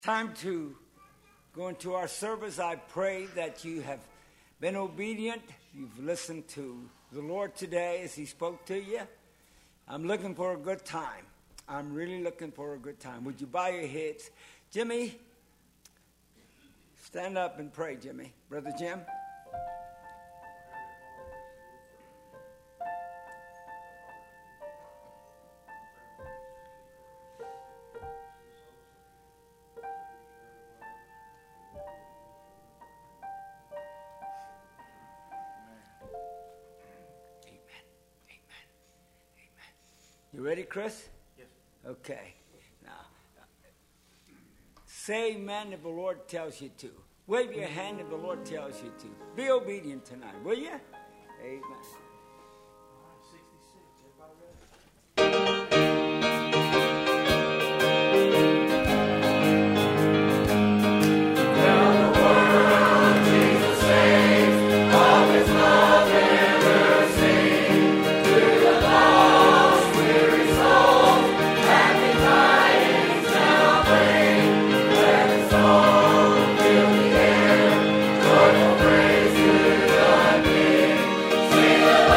Time to go into our service. I pray that you have been obedient. You've listened to the Lord today as He spoke to you. I'm looking for a good time. I'm really looking for a good time. Would you bow your heads? Jimmy, stand up and pray, Jimmy. Brother Jim. You ready, Chris? Yes. Okay. Now, say amen if the Lord tells you to. Wave your hand if the Lord tells you to. Be obedient tonight, will you? Amen. 66. Everybody ready? Sing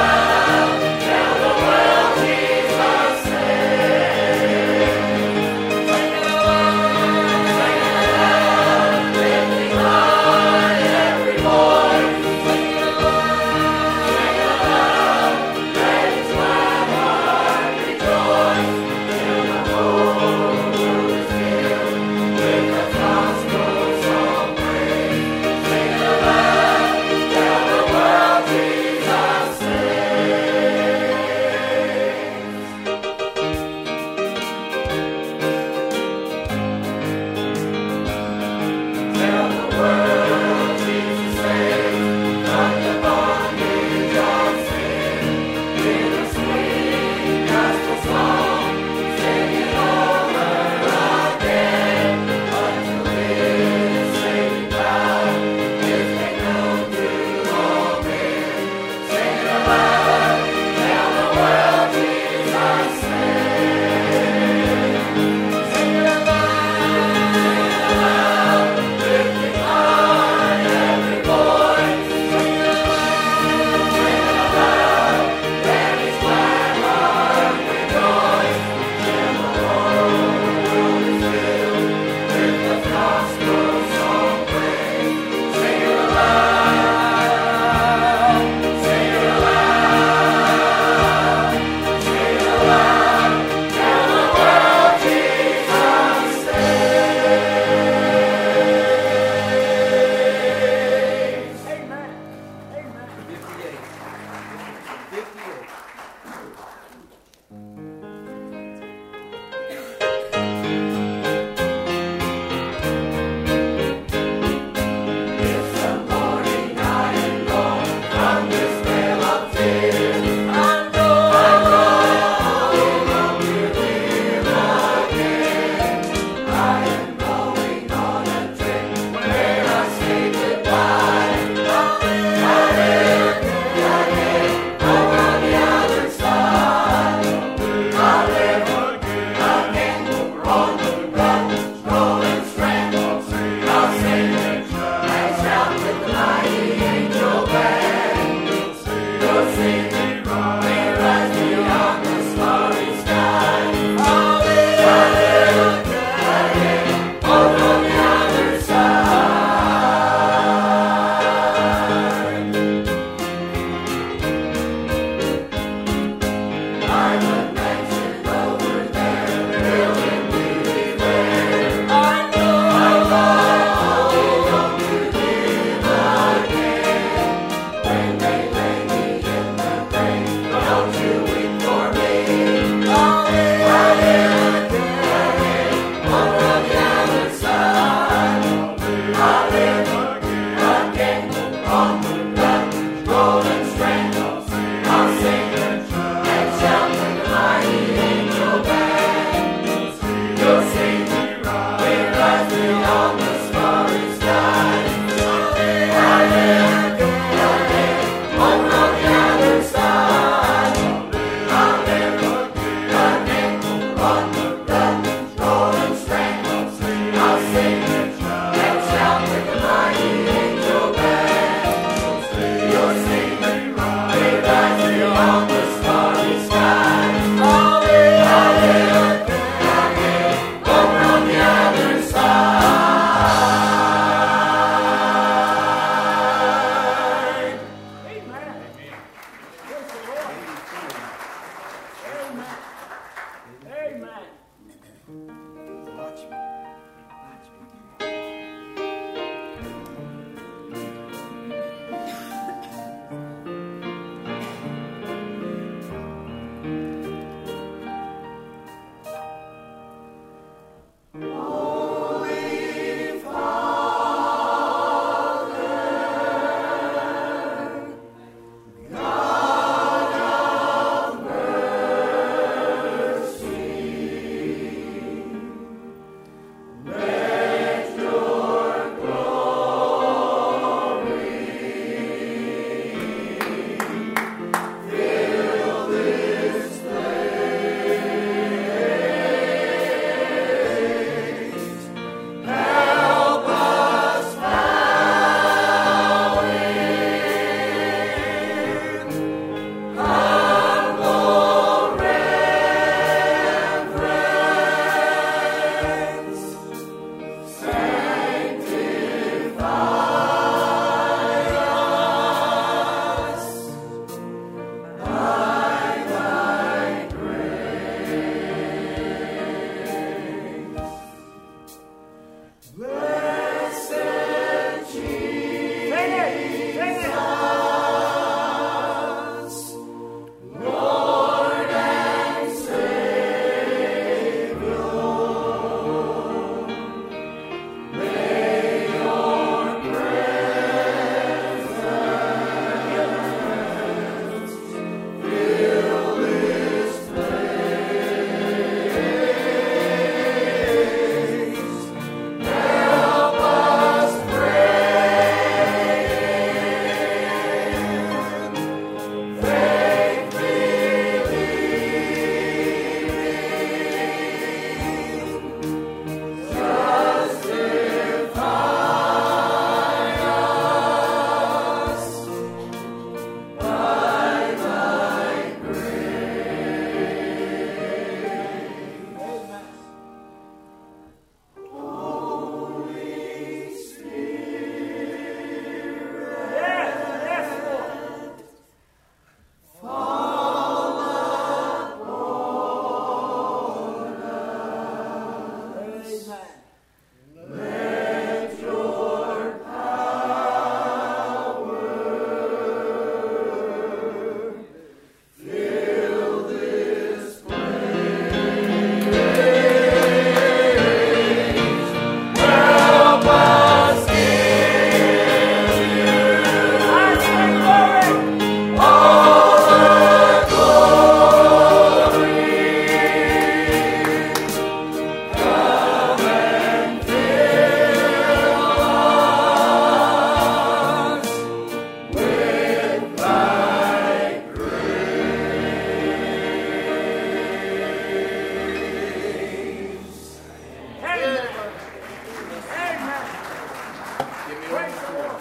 Praise the Lord.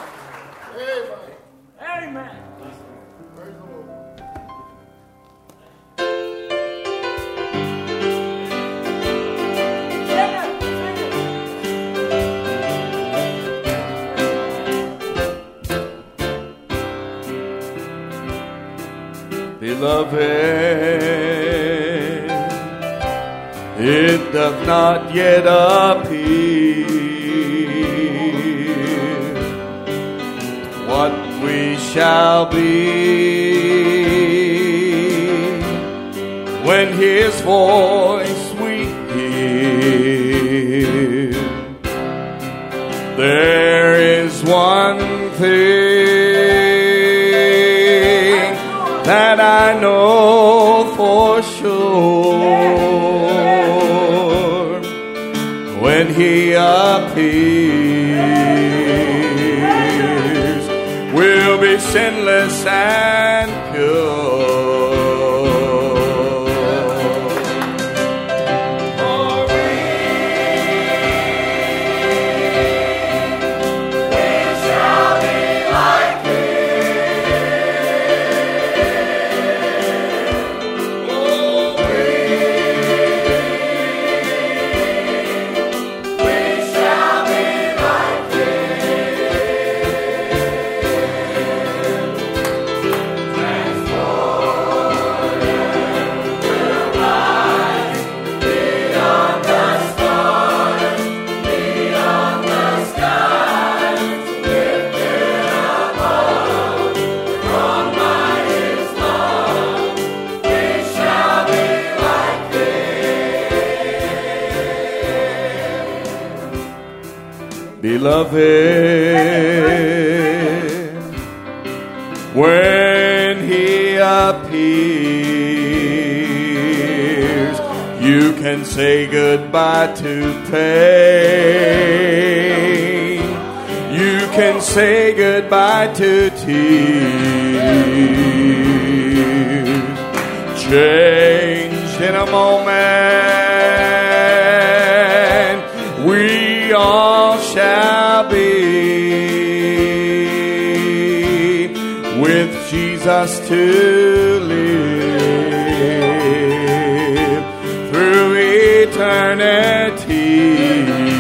Amen. Praise the Lord. Beloved, it doth not yet appear what we shall be when His voice we hear. There is one thing that I know for sure: when He appears, we'll be sinless and pure. Beloved, when He appears, you can say goodbye to pain. You can say goodbye to tears. Changed in a moment, we all shall be with Jesus to live through eternity.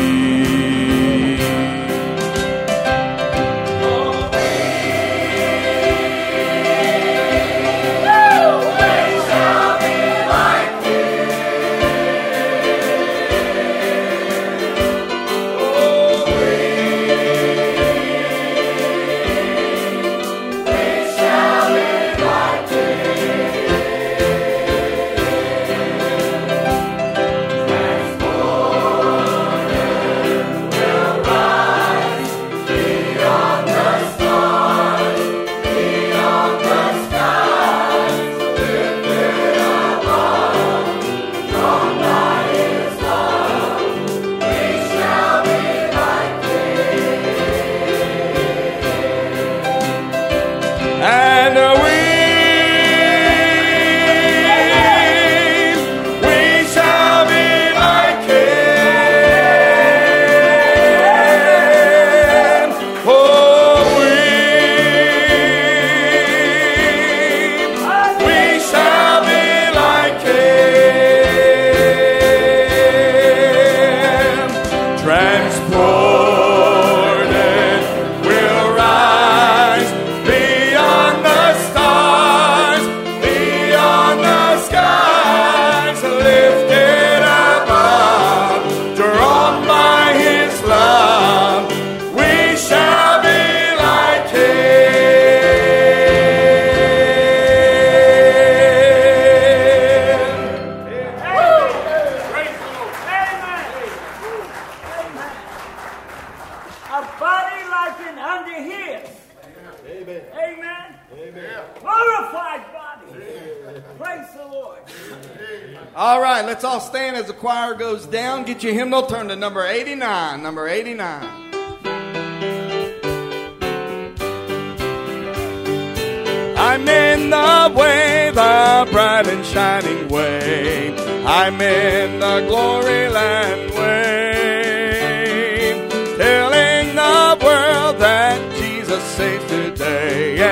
All right, let's all stand as the choir goes down. Get your hymnal, turn to number 89. Number 89. I'm in the way, the bright and shining way. I'm in the glory land way, telling the world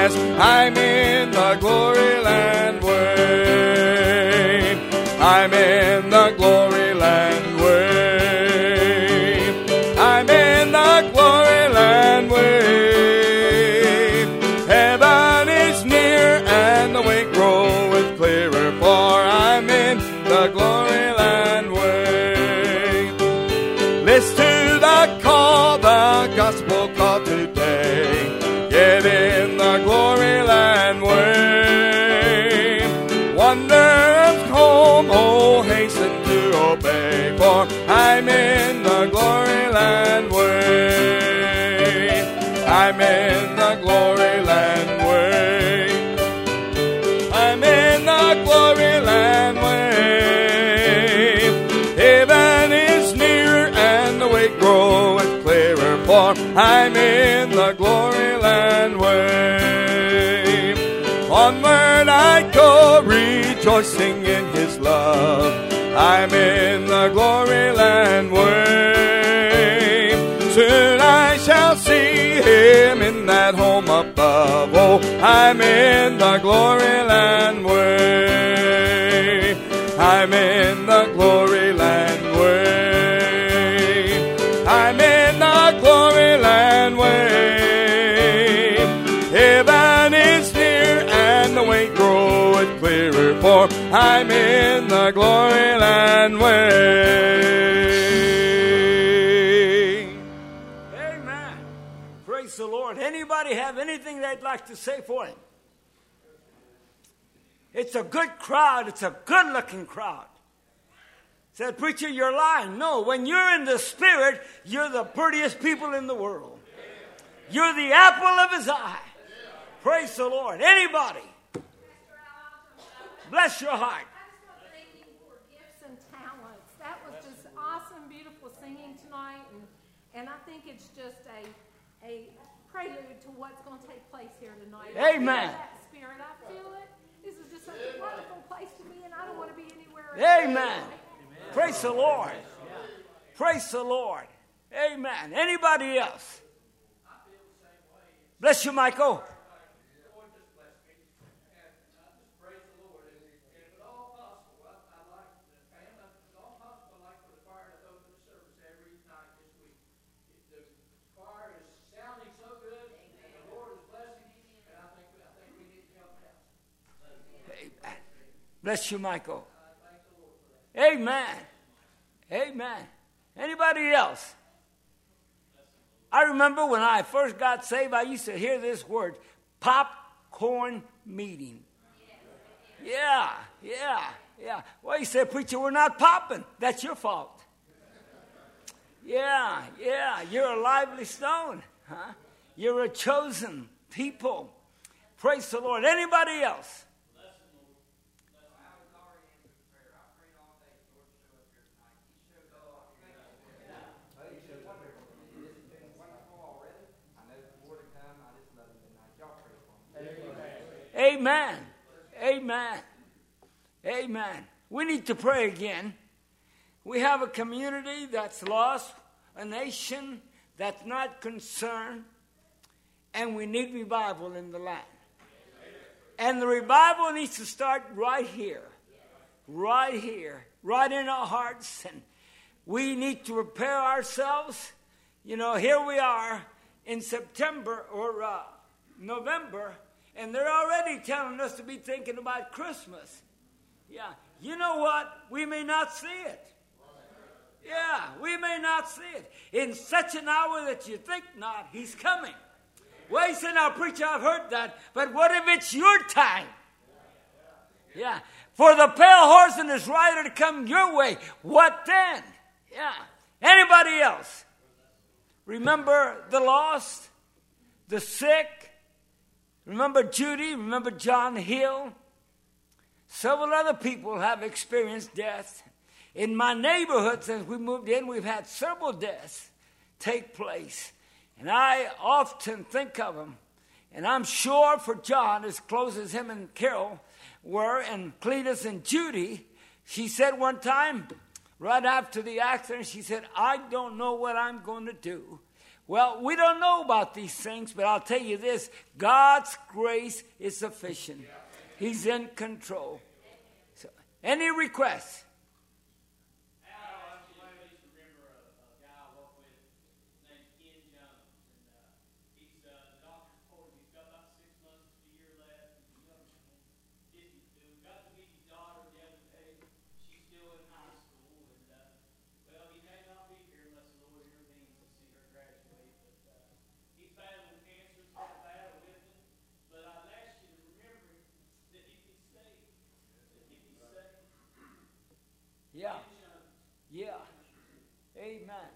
yes, I'm in the glory land way. I'm in the glory land way. I'm in the glory land way. Heaven is near and the way groweth clearer, for I'm in the glory land way. Listen to the call, the gospel call today. Get in the glory land way. Wanderers home, oh, hasten to obey, for I'm in the glory land way. I'm in the glory land way. I'm in the glory land way. Heaven is near and the way groweth clearer, for I'm in the glory land way. Onward I go, rejoicing in His love. I'm in the glory land way. Soon I shall see Him in that home above. Oh, I'm in the glory land way. I'm in the glory land way. I'm in the glory land way. Heaven is near and the way groweth clearer, for I'm in the glory land way. Amen. Praise the Lord. Anybody have anything they'd like to say for Him? It's a good crowd. It's a good-looking crowd. Said, preacher, you're lying. No, when you're in the Spirit, you're the prettiest people in the world. You're the apple of His eye. Praise the Lord. Anybody? Bless your heart. I just want to thank you for gifts and talents. That was just awesome, beautiful singing tonight. And I think it's just a prelude to what's going to take place here tonight. Amen. I feel that spirit. I feel it. This is just such a wonderful place to be, and I don't want to be anywhere else. Amen. Praise the Lord. Praise the Lord. Amen. Anybody else? Bless you, Michael. Bless you, Michael. Amen. Amen. Anybody else? I remember when I first got saved, I used to hear this word, popcorn meeting. Yeah. Well, you said, preacher, we're not popping. That's your fault. Yeah. You're a lively stone. Huh? You're a chosen people. Praise the Lord. Anybody else? Amen. We need to pray again. We have a community that's lost, a nation that's not concerned, and we need revival in the land. And the revival needs to start right here, right in our hearts. And we need to prepare ourselves. You know, here we are in September or November, and they're already telling us to be thinking about Christmas. Yeah. You know what? We may not see it. Yeah, we may not see it. In such an hour that you think not, He's coming. Well, he said, now, preacher, I've heard that, but what if it's your time? Yeah. For the pale horse and his rider to come your way, what then? Yeah. Anybody else? Remember the lost, the sick? Remember Judy? Remember John Hill? Several other people have experienced death. In my neighborhood, since we moved in, we've had several deaths take place. And I often think of them. And I'm sure for John, as close as him and Carol were, and Cletus and Judy, she said one time, right after the accident, she said, I don't know what I'm going to do Well, we don't know about these things, but I'll tell you this. God's grace is sufficient. He's in control. So, any requests? Yeah. Yeah. Amen.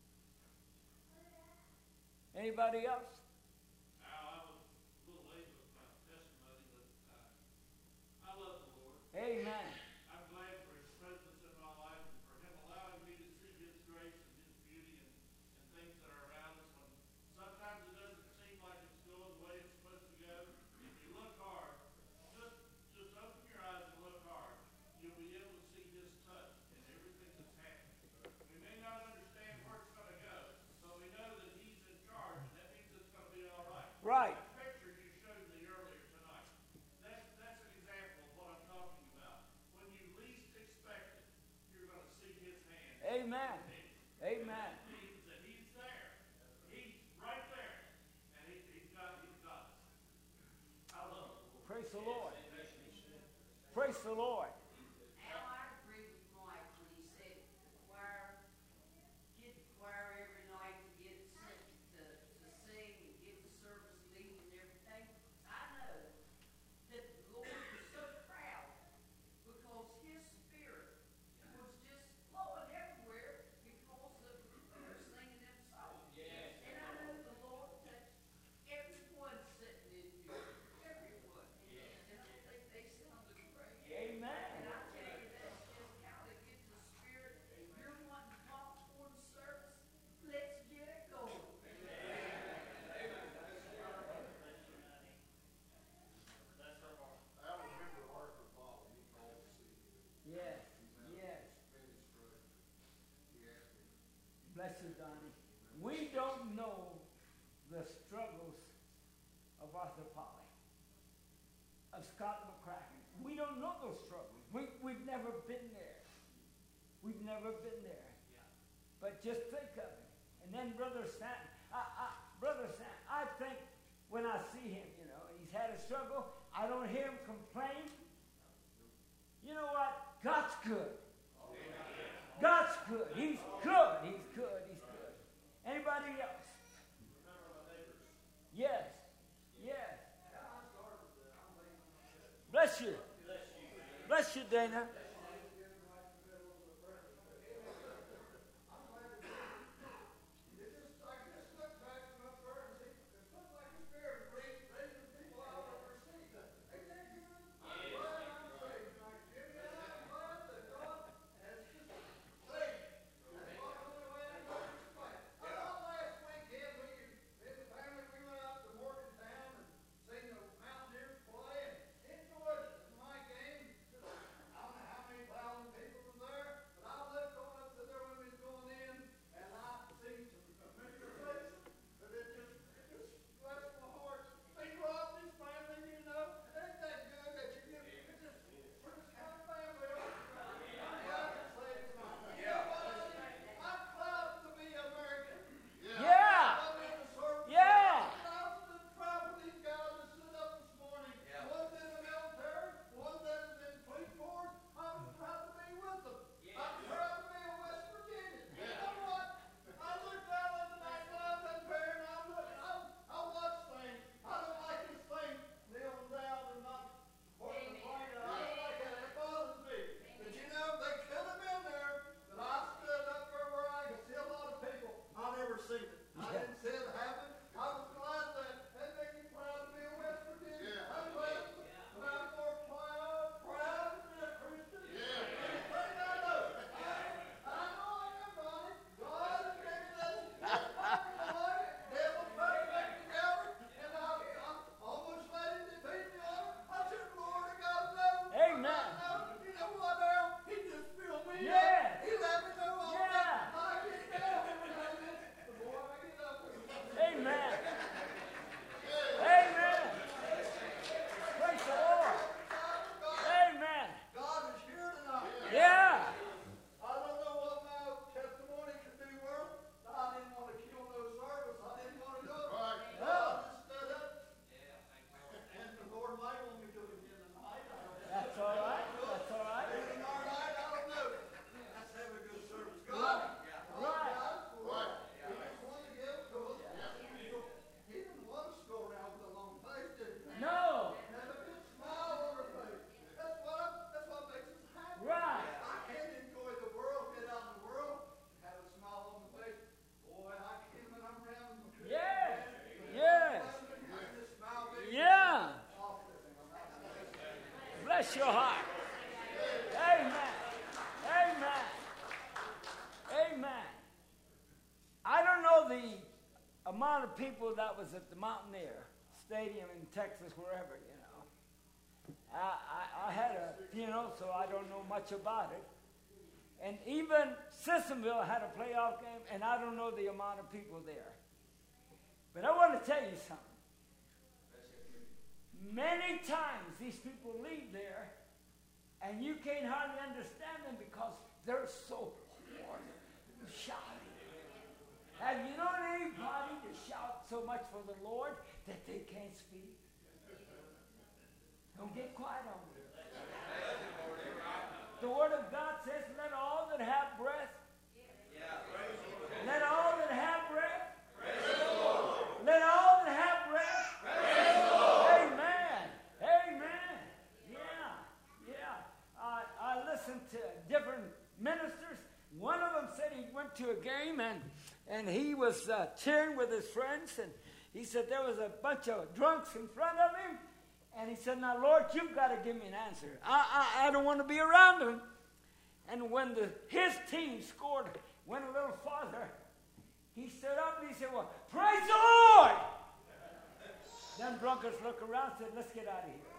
Anybody else? I'm a little late with my testimony, but I love the Lord. Amen. I'm glad for His presence in my life and for Him allowing me to see His grace and His beauty and things that are around us. When sometimes it doesn't seem like it's going the way it's supposed to go. If you look hard, just open your eyes and look hard. You'll be able to see His touch in everything that's happening. We may not understand where it's going to go, but we know that He's in charge, and that means it's going to be all right. Right. That picture you showed me earlier tonight, that's an example of what I'm talking about. When you least expect it, you're going to see His hand. Amen. Amen. That means that He's there. He's right there. And He's got us. I love the Lord. Praise the Lord. Praise the Lord. Now I agree with Mike when he said get the choir every night to get sent to sing and get the service lead and everything. I know that the Lord was so proud because His Spirit was just flowing everywhere because of her singing them songs. Yes. And I know the Lord touched everyone sitting in here, everyone. Yes. And I think they sounded great. Amen. And I tell you, that's just how to get the Spirit. You're wanting to walk toward the service. Let's get it going. I remember Arthur Paul. He called to see me. Yes. Yes. He asked me. Bless you, Donnie. We don't know the struggles of Arthur Polly, of Scott McCracken. We don't know those struggles. We've never been there. We've never been there. But just think of it. And then Brother Stanton. I think when I see him, he's had a struggle, I don't hear him complain. You know what? God's good. God's good. He's good. He's good. He's good. Anybody else? Yes. Yes. Bless you. Bless you, Dana. Bless your heart. Amen. Amen. Amen. I don't know the amount of people that was at the Mountaineer Stadium in Texas, wherever, you know. I had a funeral, so I don't know much about it. And even Sissonville had a playoff game, and I don't know the amount of people there. But I want to tell you something. Many times these people leave there, and you can't hardly understand them because they're so hoarse, shouting. Have you known anybody to shout so much for the Lord that they can't speak? Don't get quiet on me. The Word of God says, let all that have breath, let all that have breath, let all that have breath, amen, amen, yeah. I listened to different ministers. One of them said he went to a game and he was cheering with his friends, and he said there was a bunch of drunks in front of him, and he said, now, Lord, you've got to give me an answer. I don't want to be around them. And when his team scored, went a little farther, he stood up and he said, well, praise the Lord! Then drunkards looked around and said, let's get out of here.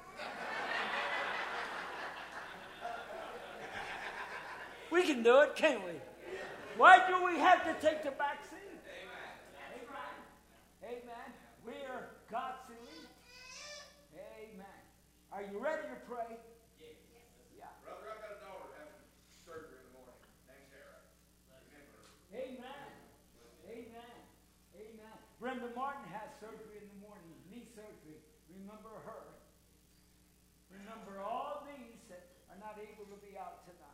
We can do it, can't we? Why do we have to take the back seat? Amen. Amen. We are God's elite. Amen. Are you ready to pray? Yes. Yeah. Brother, I've got a daughter having surgery in the morning. Name's Sarah. Remember her. Amen. Amen. Amen. Brenda Martin has surgery in the morning, knee surgery. Remember her. Remember all these that are not able to be out tonight.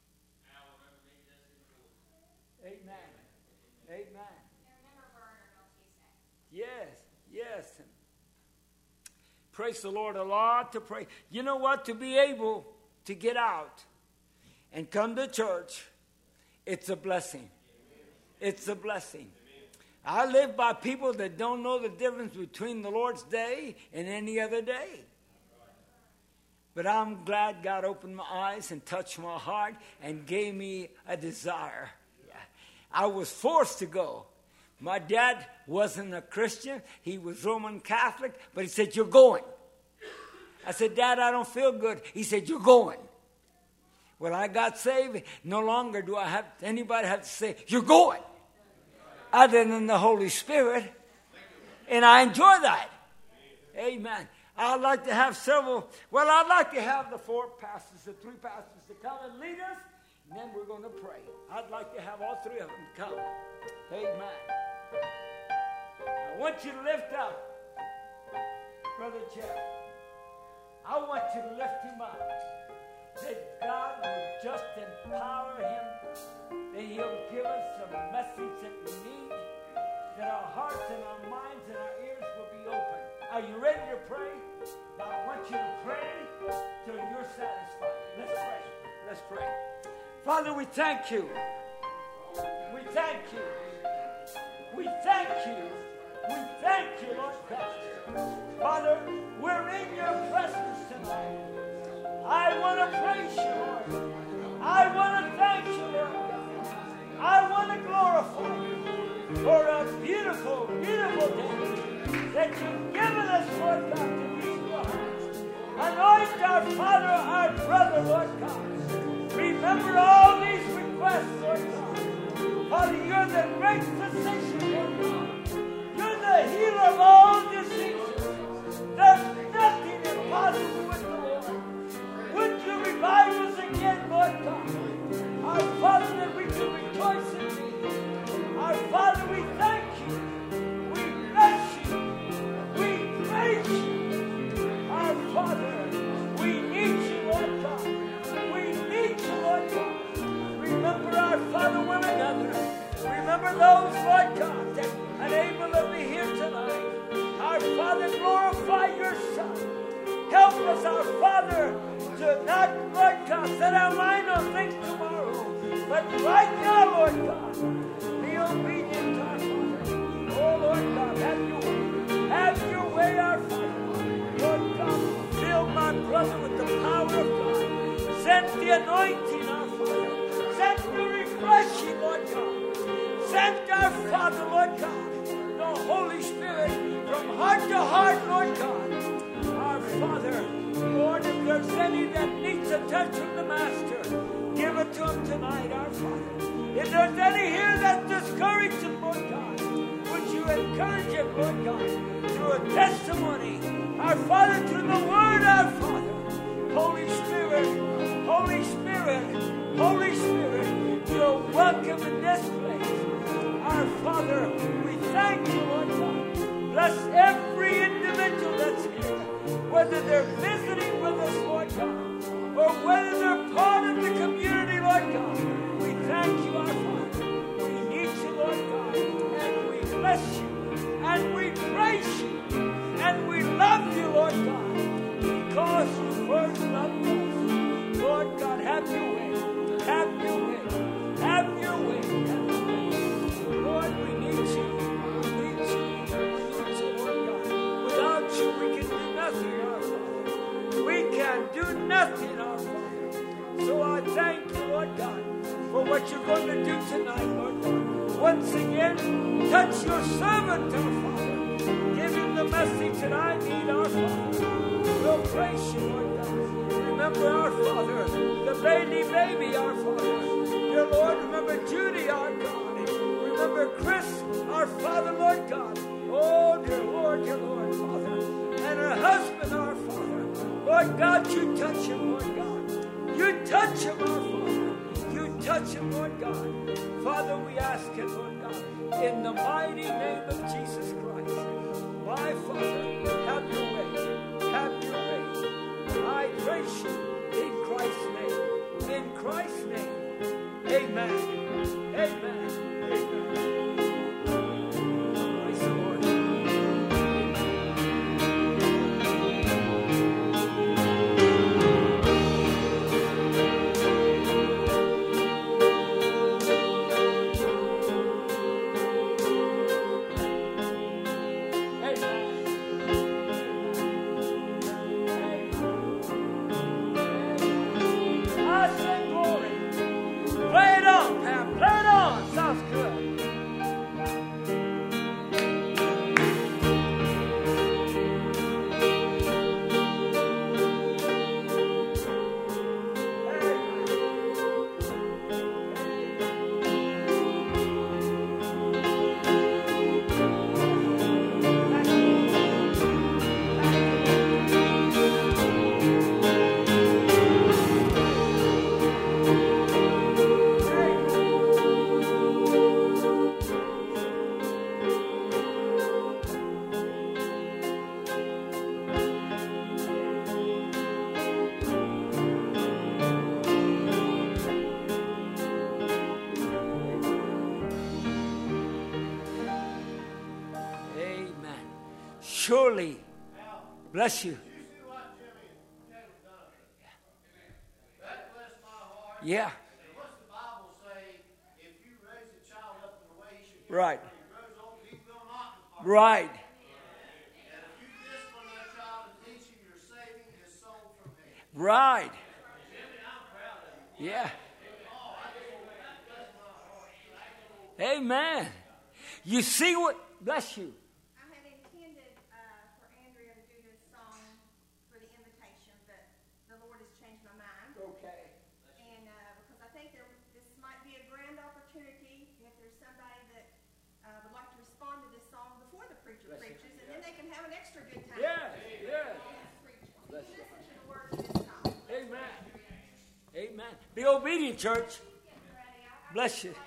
Amen. Amen. Yes. Praise the Lord a lot to pray. You know what? To be able to get out and come to church, it's a blessing. It's a blessing. I live by people that don't know the difference between the Lord's day and any other day. But I'm glad God opened my eyes and touched my heart and gave me a desire. I was forced to go. My dad wasn't a Christian. He was Roman Catholic, but he said, you're going. I said, Dad, I don't feel good. He said, you're going. When I got saved, no longer do I have anybody have to say, you're going, other than the Holy Spirit. And I enjoy that. Amen. I'd like to have I'd like to have the 4 pastors, the 3 pastors to come and lead us. And then we're going to pray. I'd like to have all 3 of them come. Amen. I want you to lift up Brother Jeff. I want you to lift him up. That God will just empower him. That he'll give us some message that we need. That our hearts and our minds and our ears will be open. Are you ready to pray? Now I want you to pray till you're satisfied. Let's pray. Let's pray. Father, we thank you. We thank you. We thank you. We thank you, Lord God. Father, we're in your presence tonight. I want to praise you, Lord. I want to thank you, Lord God. I want to glorify you for a beautiful, beautiful day that you've given us, Lord God, to be in your hands. Anoint our Father, our brother, Lord God. Remember all these requests, Lord God. Father, you're the great physician, Lord God. You're the healer of all diseases. There's nothing impossible with the Lord. Would you revive us again, Lord God? Our Father, that we can rejoice in thee. Our Father, we thank you. We bless you. We praise you. Our Father, we need you, Lord God. Lord God. Remember our Father, one another. Remember those, Lord God, that are unable to be here tonight. Our Father, glorify your Son. Help us, our Father, to not, Lord God, set our mind on things tomorrow, but right now, Lord God, be obedient to our Father. Oh, Lord God, have your way. Have your way, our Father. Lord God, fill my brother with the power of God. Send the anointing, our Father. Send the refreshing, Lord God. Send our Father, Lord God, the Holy Spirit from heart to heart, Lord God. Our Father, Lord, if there's any that needs a touch from the Master, give it to him tonight, our Father. If there's any here that's discouraged him, Lord God, would you encourage him, Lord God, through a testimony, our Father, through the Word, our Father. Holy Spirit, Holy Spirit, Holy Spirit, you're welcome in this place. Our Father, we thank you, Lord God. Bless every individual that's here, whether they're visiting with us, Lord God, or whether they're part of the community, Lord God. We thank you, our Father. We need you, Lord God, and we bless you, and we praise you, and we love you, Lord God, because you first loved us. Lord God, have your way. Have your way. Have your way. Have your way. Lord, we need you. We need you. We need you, Lord God. Without you, we can do nothing, our Father. We can do nothing, our Father. So I thank you, Lord God, for what you're going to do tonight, Lord God. Once again, touch your servant, our Father. Give him the message that I need, our Father. We'll praise you, Lord God. Remember our Father, the baby, our Father. Dear Lord, remember Judy, our God. Remember Chris, our Father, Lord God. Oh, dear Lord, Father. And her husband, our Father. Lord God, you touch him, Lord God. You touch him, our Father. You touch him, Lord God. Father, we ask it, Lord God, in the mighty name of Jesus Christ. My Father, have your way. Have your way. I praise you in Christ's name. In Christ's name. Amen. Amen. Amen. Praise the Lord. Surely, bless you. Yeah. What's the Bible say? If you raise a child up in the way he should go, Right. when he grows old, he will not depart. Right. And if you discipline that child and teach him, you're saving his soul from hell. Right. Jimmy, I'm proud of you. Yeah. Amen. You see what? Bless you. I had intended for Andrea to do this song for the invitation, but the Lord has changed my mind. Okay. And because I think this might be a grand opportunity if there's somebody that would like to respond to this song before the preacher preaches, and then they can have an extra good time. Yes. Yes. Bless you. Listen to the words of this song. Amen. Amen. Be obedient, church. Bless you.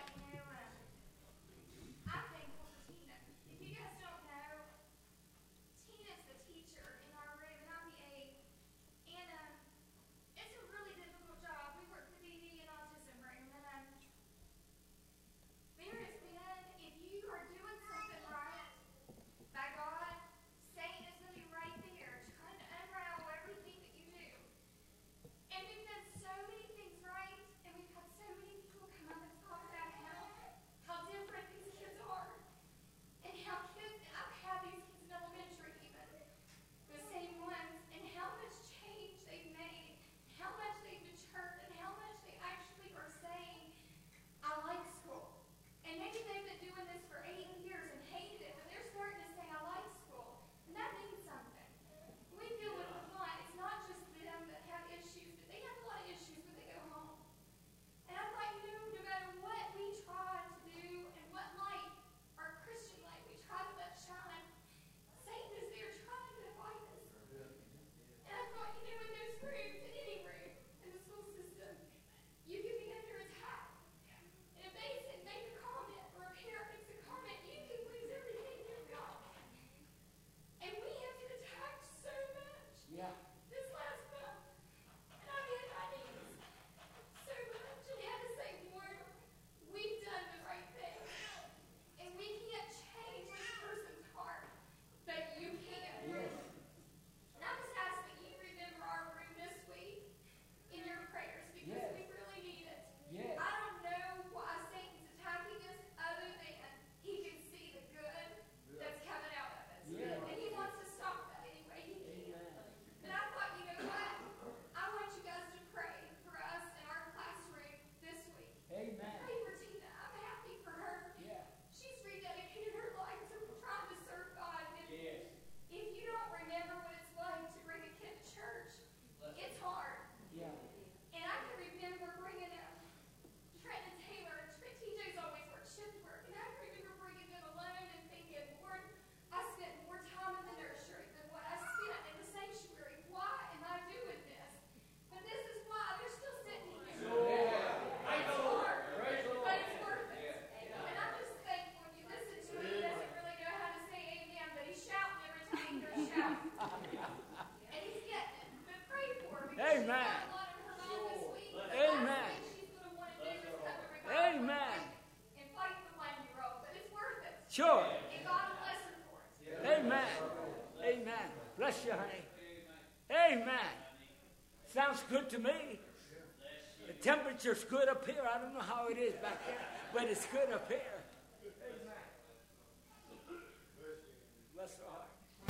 And we've done so many things right, and we've had so many people come up and talk about Amen. Amen. Bless you, honey. Amen. Sounds good to me. The temperature's good up here. I don't know how it is back there, but it's good up here. Amen. Bless the heart.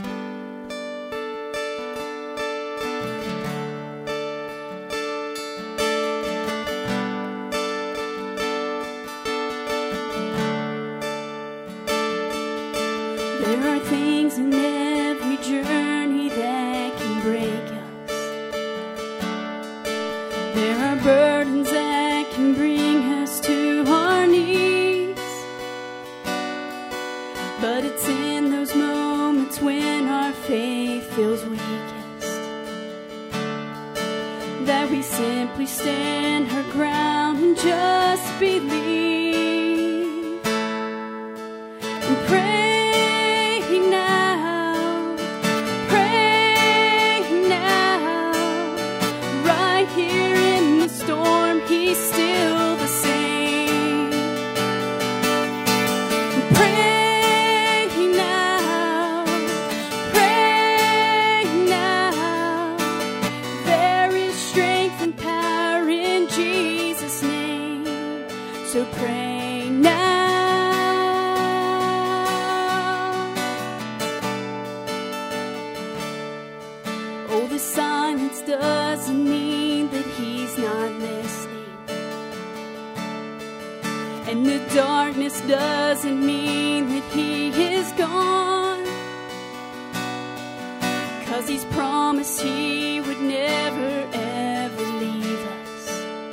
There are things in every journey that can break us. There are burdens that can bring us to our knees. But it's in those moments when our faith feels weakest that we simply stand our ground and just believe and pray. He's still the same. Pray now, pray now. There is strength and power in Jesus' name. So pray now. Oh, the silence doesn't mean that He's not listening. And the darkness doesn't mean that He is gone. 'Cause He's promised He would never ever leave us.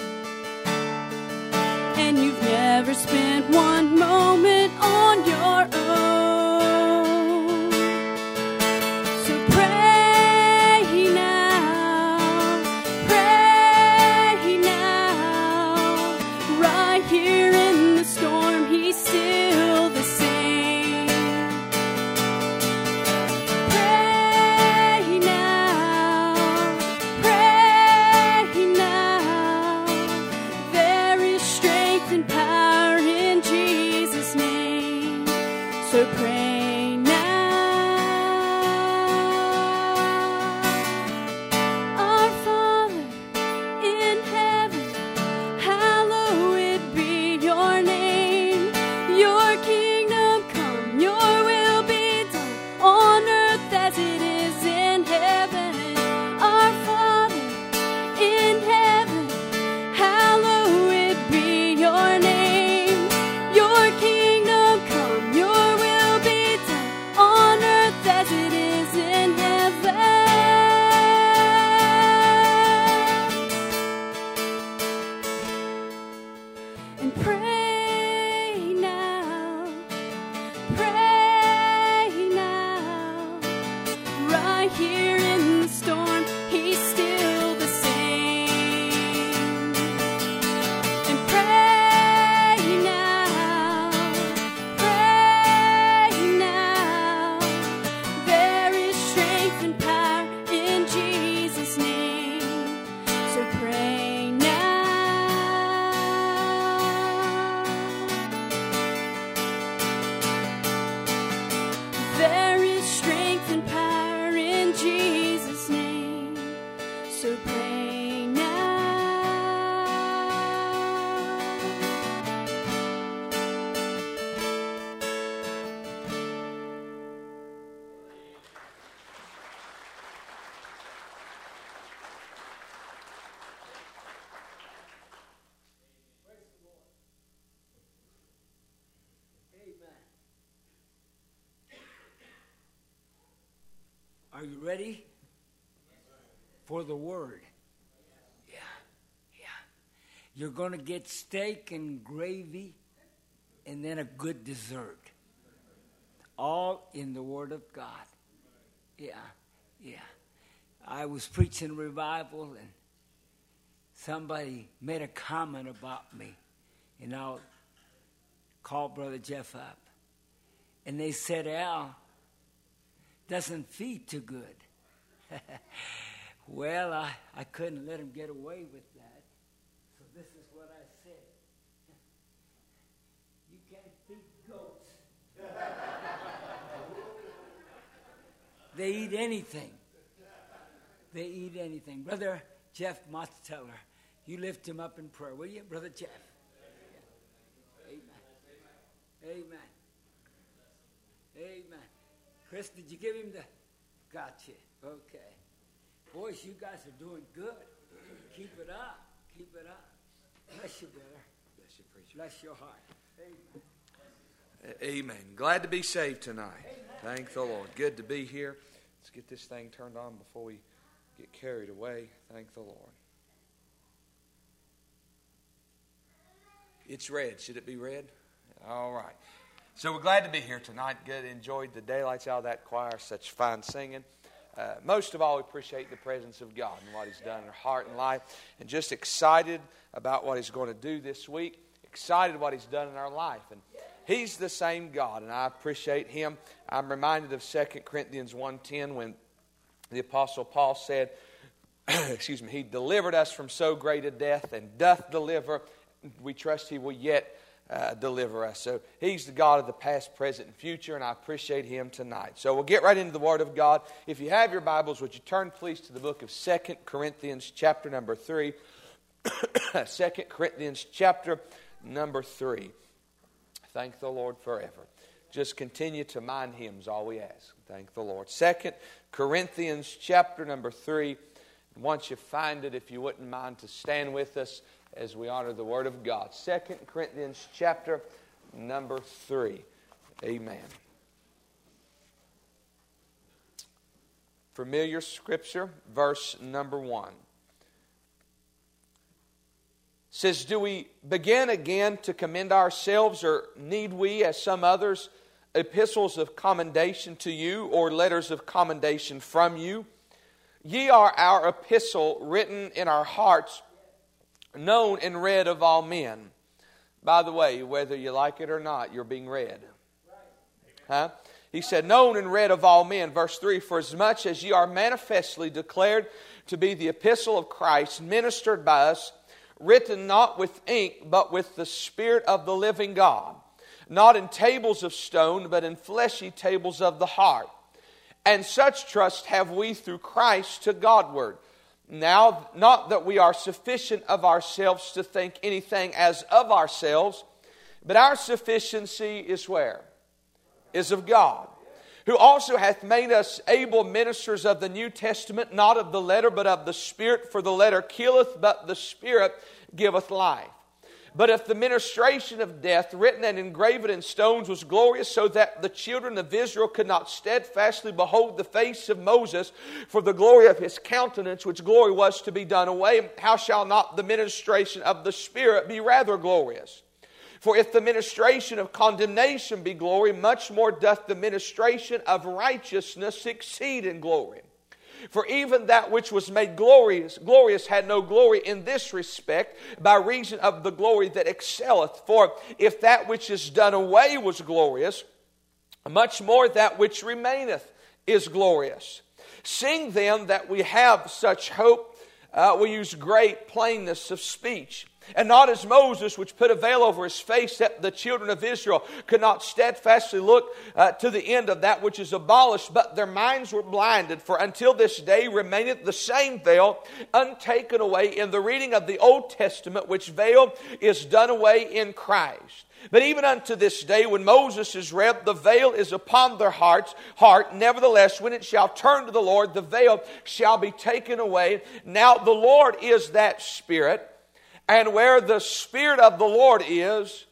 And you've never spent one moment on your own. So pray now, pray now, right here in the storm, He's still the same. Pray now, pray now. There is strength and power in Jesus' name. So pray now. Our Father in heaven, hallowed be your name. Your kingdom come, your will be done on earth as it is in heaven. Our Father in heaven, hallowed be your name. Your kingdom come, your will be done on earth as it is in heaven. And pray now, right here in the storm, He's still the same. And pray now, there is strength and power in Jesus' name. So pray now. There is strength and power in Jesus' name. So pray now. Are you ready for the word? Yeah. You're going to get steak and gravy and then a good dessert. All in the Word of God. Yeah. I was preaching revival and somebody made a comment about me. And I'll call Brother Jeff up. And they said, Al doesn't feed too good. Well, I couldn't let him get away with that. So this is what I said. You can't feed goats. They eat anything. They eat anything. Brother Jeff Mosteller, you lift him up in prayer, will you, Brother Jeff? Amen. Amen. Amen. Chris, did you give him the... Gotcha. Okay. Boys, you guys are doing good. Keep it up. Keep it up. Bless you, brother. Bless you, preacher. Bless your heart. Amen. Amen. Glad to be saved tonight. Amen. Thank the Lord. Good to be here. Let's get this thing turned on before we get carried away. Thank the Lord. It's red. Should it be red? All right. So we're glad to be here tonight. Good. Enjoyed the daylights out of that choir. Such fine singing. Most of all, we appreciate the presence of God and what He's done in our heart and life. And just excited about what He's going to do this week. Excited what He's done in our life. And He's the same God, and I appreciate Him. I'm reminded of 2 Corinthians 1:10 when the Apostle Paul said, He delivered us from so great a death and doth deliver. We trust He will yet deliver us. So He's the God of the past, present, and future, and I appreciate Him tonight. So we'll get right into the Word of God. If you have your Bibles, would you turn please to the book of 2 Corinthians chapter number 3. 2 Corinthians chapter number 3. Thank the Lord forever. Just continue to mind hymns, all we ask. Thank the Lord. 2 Corinthians chapter number 3. Once you find it, if you wouldn't mind to stand with us as we honor the Word of God. 2 Corinthians chapter number 3. Amen. Familiar scripture, verse number 1. Says, do we begin again to commend ourselves, or need we, as some others, epistles of commendation to you, or letters of commendation from you? Ye are our epistle, written in our hearts, known and read of all men. By the way, whether you like it or not, you're being read. Huh? He said, known and read of all men. Verse 3, for as much as ye are manifestly declared to be the epistle of Christ, ministered by us, written not with ink, but with the Spirit of the living God, not in tables of stone, but in fleshy tables of the heart. And such trust have we through Christ to Godward. Now, not that we are sufficient of ourselves to think anything as of ourselves, but our sufficiency is where? Is of God, who also hath made us able ministers of the New Testament, not of the letter, but of the Spirit. For the letter killeth, but the Spirit giveth life. But if the ministration of death, written and engraven in stones, was glorious, so that the children of Israel could not steadfastly behold the face of Moses for the glory of his countenance, which glory was to be done away, how shall not the ministration of the Spirit be rather glorious? For if the ministration of condemnation be glory, much more doth the ministration of righteousness exceed in glory. For even that which was made glorious had no glory in this respect, by reason of the glory that excelleth. For if that which is done away was glorious, much more that which remaineth is glorious. Seeing then that we have such hope, we use great plainness of speech. And not as Moses, which put a veil over his face, that the children of Israel could not steadfastly look to the end of that which is abolished, but their minds were blinded. For until this day remaineth the same veil untaken away in the reading of the Old Testament, which veil is done away in Christ. But even unto this day, when Moses is read, the veil is upon their heart. Nevertheless, when it shall turn to the Lord, the veil shall be taken away. Now the Lord is that Spirit. And where the Spirit of the Lord is,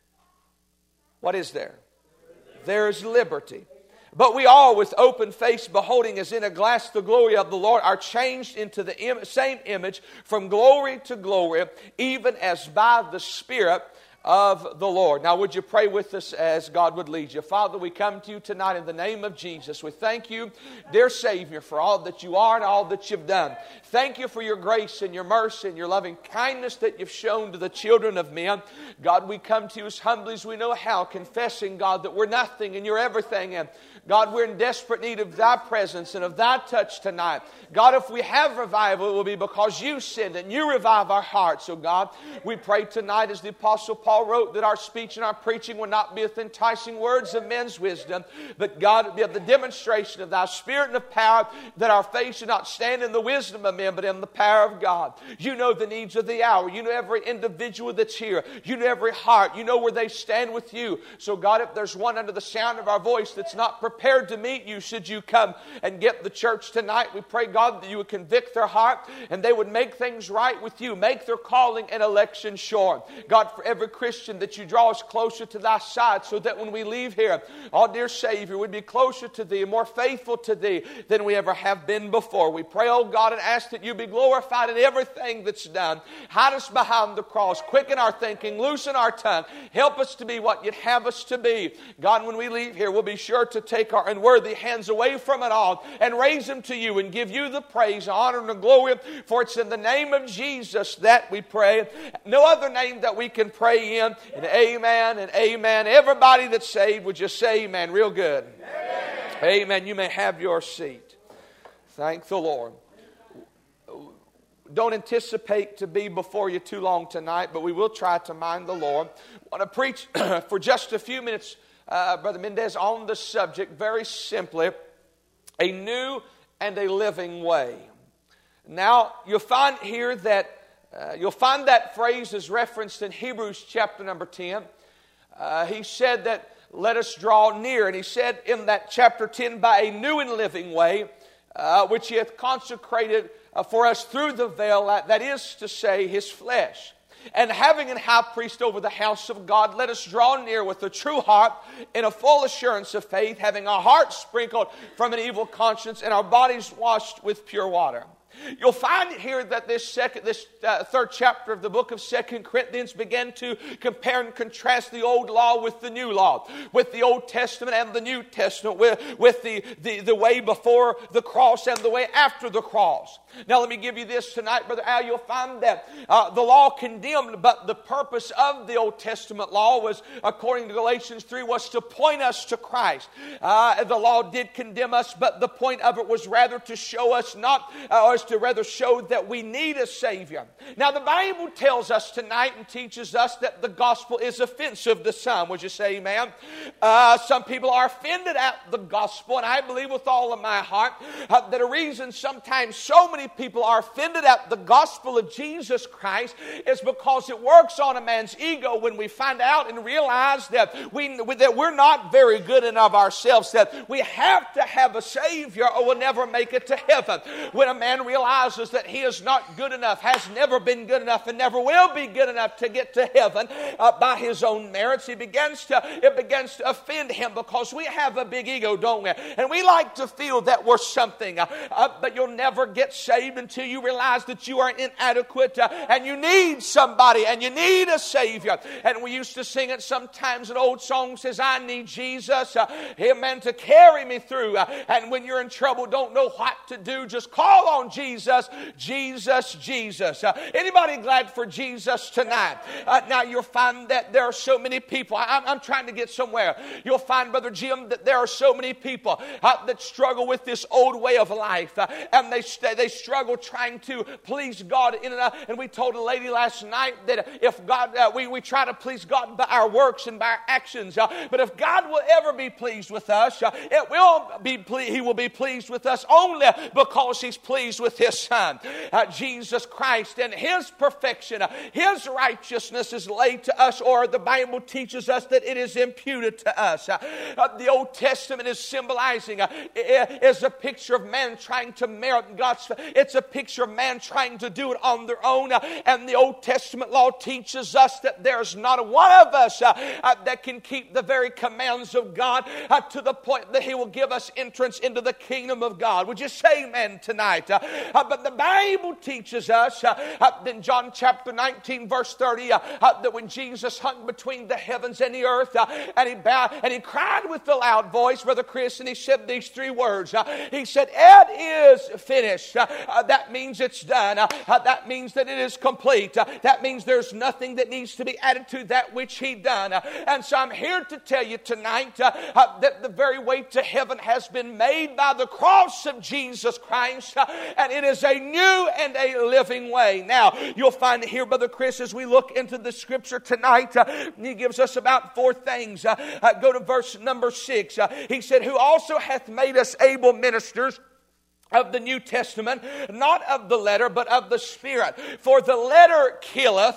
what is there? There is liberty. But we all, with open face, beholding as in a glass the glory of the Lord, are changed into the same image from glory to glory, even as by the Spirit of the Lord. Now would you pray with us as God would lead you? Father, we come to you tonight in the name of Jesus. We thank you, dear Savior, for all that you are and all that you've done. Thank you for your grace and your mercy and your loving kindness that you've shown to the children of men. God, we come to you as humbly as we know how, confessing, God, that we're nothing and you're everything. And God, we're in desperate need of thy presence and of thy touch tonight. God, if we have revival, it will be because you send it and you revive our hearts. So God, we pray tonight as the Apostle Paul Paul wrote that our speech and our preaching would not be with enticing words of men's wisdom, but God would be of the demonstration of thy Spirit and of power, that our faith should not stand in the wisdom of men, but in the power of God. You know the needs of the hour. You know every individual that's here. You know every heart. You know where they stand with you. So God, if there's one under the sound of our voice that's not prepared to meet you, should you come and get the church tonight, we pray, God, that you would convict their heart and they would make things right with you. Make their calling and election sure. God, for every Christian, that you draw us closer to thy side, so that when we leave here, oh dear Savior, we'd be closer to thee, more faithful to thee than we ever have been before. We pray, oh God, and ask that you be glorified in everything that's done. Hide us behind the cross. Quicken our thinking. Loosen our tongue. Help us to be what you'd have us to be. God, when we leave here, we'll be sure to take our unworthy hands away from it all and raise them to you and give you the praise, honor, and the glory. For it's in the name of Jesus that we pray. No other name that we can pray in. And amen and amen. Everybody that's saved would just say amen real good. Amen. Amen. You may have your seat. Thank the Lord. Don't anticipate to be before you too long tonight, but we will try to mind the Lord. I want to preach for just a few minutes, Brother Mendez, on the subject, very simply, a new and a living way. Now, you'll find here that you'll find that phrase is referenced in Hebrews chapter number 10. He said that let us draw near. And he said in that chapter 10, by a new and living way, which he hath consecrated for us through the veil, that is to say, his flesh. And having an high priest over the house of God, let us draw near with a true heart in a full assurance of faith, having our hearts sprinkled from an evil conscience and our bodies washed with pure water. You'll find here that this third chapter of the book of 2 Corinthians began to compare and contrast the old law with the new law, with the Old Testament and the New Testament, with the way before the cross and the way after the cross. Now let me give you this tonight, Brother Al. You'll find that the law condemned, but the purpose of the Old Testament law was, according to Galatians 3, was to point us to Christ. The law did condemn us, but the point of it was rather to show us to rather show that we need a Savior. Now the Bible tells us tonight and teaches us that the gospel is offensive to some. Would you say amen? Some people are offended at the gospel, and I believe with all of my heart that a reason sometimes so many people are offended at the gospel of Jesus Christ is because it works on a man's ego when we find out and realize that we're not very good in of ourselves, that we have to have a Savior or we'll never make it to heaven. When a man realizes that he is not good enough, has never been good enough, and never will be good enough to get to heaven by his own merits, it begins to offend him, because we have a big ego, don't we? And we like to feel that we're something. But you'll never get saved until you realize that you are inadequate and you need somebody and you need a Savior. And we used to sing it sometimes. An old song says, I need Jesus, amen, to carry me through. And when you're in trouble, don't know what to do, just call on Jesus, Jesus, Jesus. Anybody glad for Jesus tonight? Now you'll find that there are so many people. I'm trying to get somewhere. You'll find, Brother Jim, that there are so many people that struggle with this old way of life, and they struggle trying to please God and we told a lady last night that if God, we try to please God by our works and by our actions, but if God will ever be pleased with us, He will be pleased with us only because He's pleased with His Son, Jesus Christ, and His perfection, His righteousness is laid to us, or the Bible teaches us that it is imputed to us. The Old Testament is symbolizing, is a picture of man trying to merit God's. It's a picture of man trying to do it on their own, and the Old Testament law teaches us that there's not one of us that can keep the very commands of God to the point that He will give us entrance into the kingdom of God. Would you say amen tonight? But the Bible teaches us in John chapter 19 verse 30 that when Jesus hung between the heavens and the earth, and He bowed and He cried with a loud voice, Brother Chris, and He said these three words. He said, "It is finished." That means it's done. That means that it is complete. That means there's nothing that needs to be added to that which He done. And so I'm here to tell you tonight that the very way to heaven has been made by the cross of Jesus Christ. And and it is a new and a living way. Now, you'll find here, Brother Chris, as we look into the Scripture tonight, he gives us about 4 things. Go to verse number 6. He said, who also hath made us able ministers of the New Testament, not of the letter, but of the Spirit. For the letter killeth,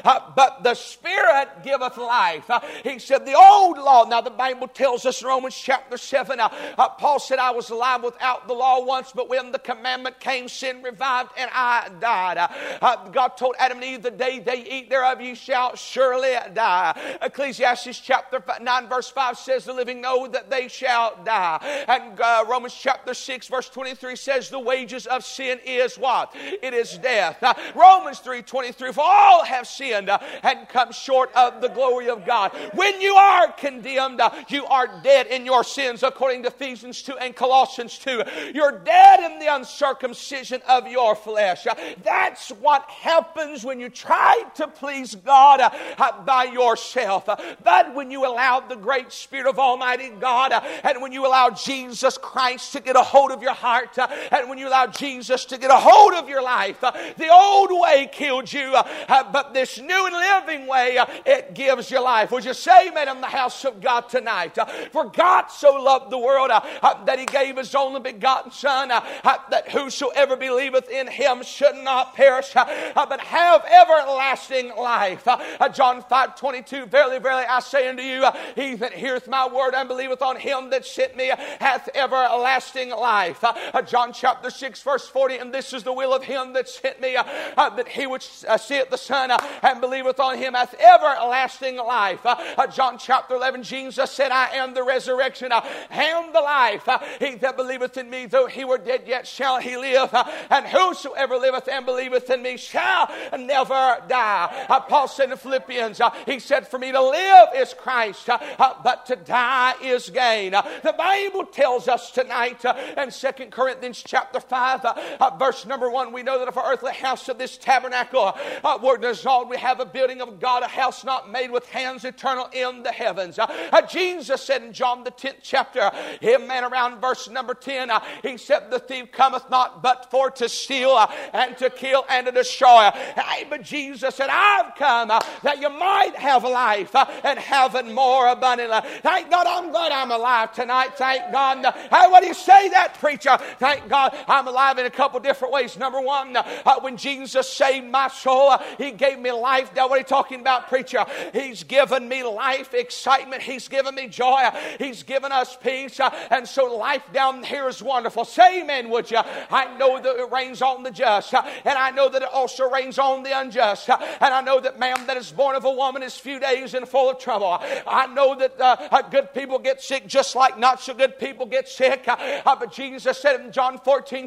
but the Spirit giveth life. He said the old law, now the Bible tells us in Romans chapter 7, Paul said, I was alive without the law once, but when the commandment came, sin revived and I died. God told Adam and Eve, the day they eat thereof, ye shall surely die. Ecclesiastes chapter 9 verse 5 says, the living know that they shall die. And Romans chapter 6 verse 23 says the wages of sin is what? It is death. Romans 3:23, for all have sinned and come short of the glory of God. When you are condemned, you are dead in your sins, according to Ephesians 2 and Colossians 2. You're dead in the uncircumcision of your flesh. That's what happens when you try to please God by yourself. But when you allow the great Spirit of Almighty God, and when you allow Jesus Christ to get a hold of your heart, and when you allow Jesus to get a hold of your life, the old way killed you, but this new and living way, it gives you life. Would you say amen in the house of God tonight? For God so loved the world that he gave his only begotten Son, that whosoever believeth in him should not perish, but have everlasting life. John 5:22, verily, verily, I say unto you, he that heareth my word and believeth on him that sent me hath everlasting life. John chapter 6 verse 40, and this is the will of him that sent me, that he which seeth the Son and believeth on him hath everlasting life. John chapter 11, Jesus said, I am the resurrection and the life. He that believeth in me, though he were dead, yet shall he live. And whosoever liveth and believeth in me shall never die. Paul said in Philippians, he said, for me to live is Christ, but to die is gain. The Bible tells us tonight in 2 Corinthians chapter 5, verse number 1, we know that if our earthly house of this tabernacle were dissolved, we have a building of God, a house not made with hands, eternal in the heavens. Jesus said in John the 10th chapter, amen, around verse number 10, he said, the thief cometh not but for to steal and to kill and to destroy. But Jesus said, I've come that you might have life and have it more abundantly. Thank God, I'm glad I'm alive tonight. Thank God. Hey, what do you say that, preacher? Thank God I'm alive in a couple different ways. Number one, when Jesus saved my soul, he gave me life. Now, what are you talking about, preacher? He's given me life, excitement. He's given me joy. He's given us peace. And so life down here is wonderful. Say amen, would you? I know that it rains on the just, and I know that it also rains on the unjust. And I know that man that is born of a woman is few days and full of trouble. I know that good people get sick just like not so good people get sick. But Jesus said in John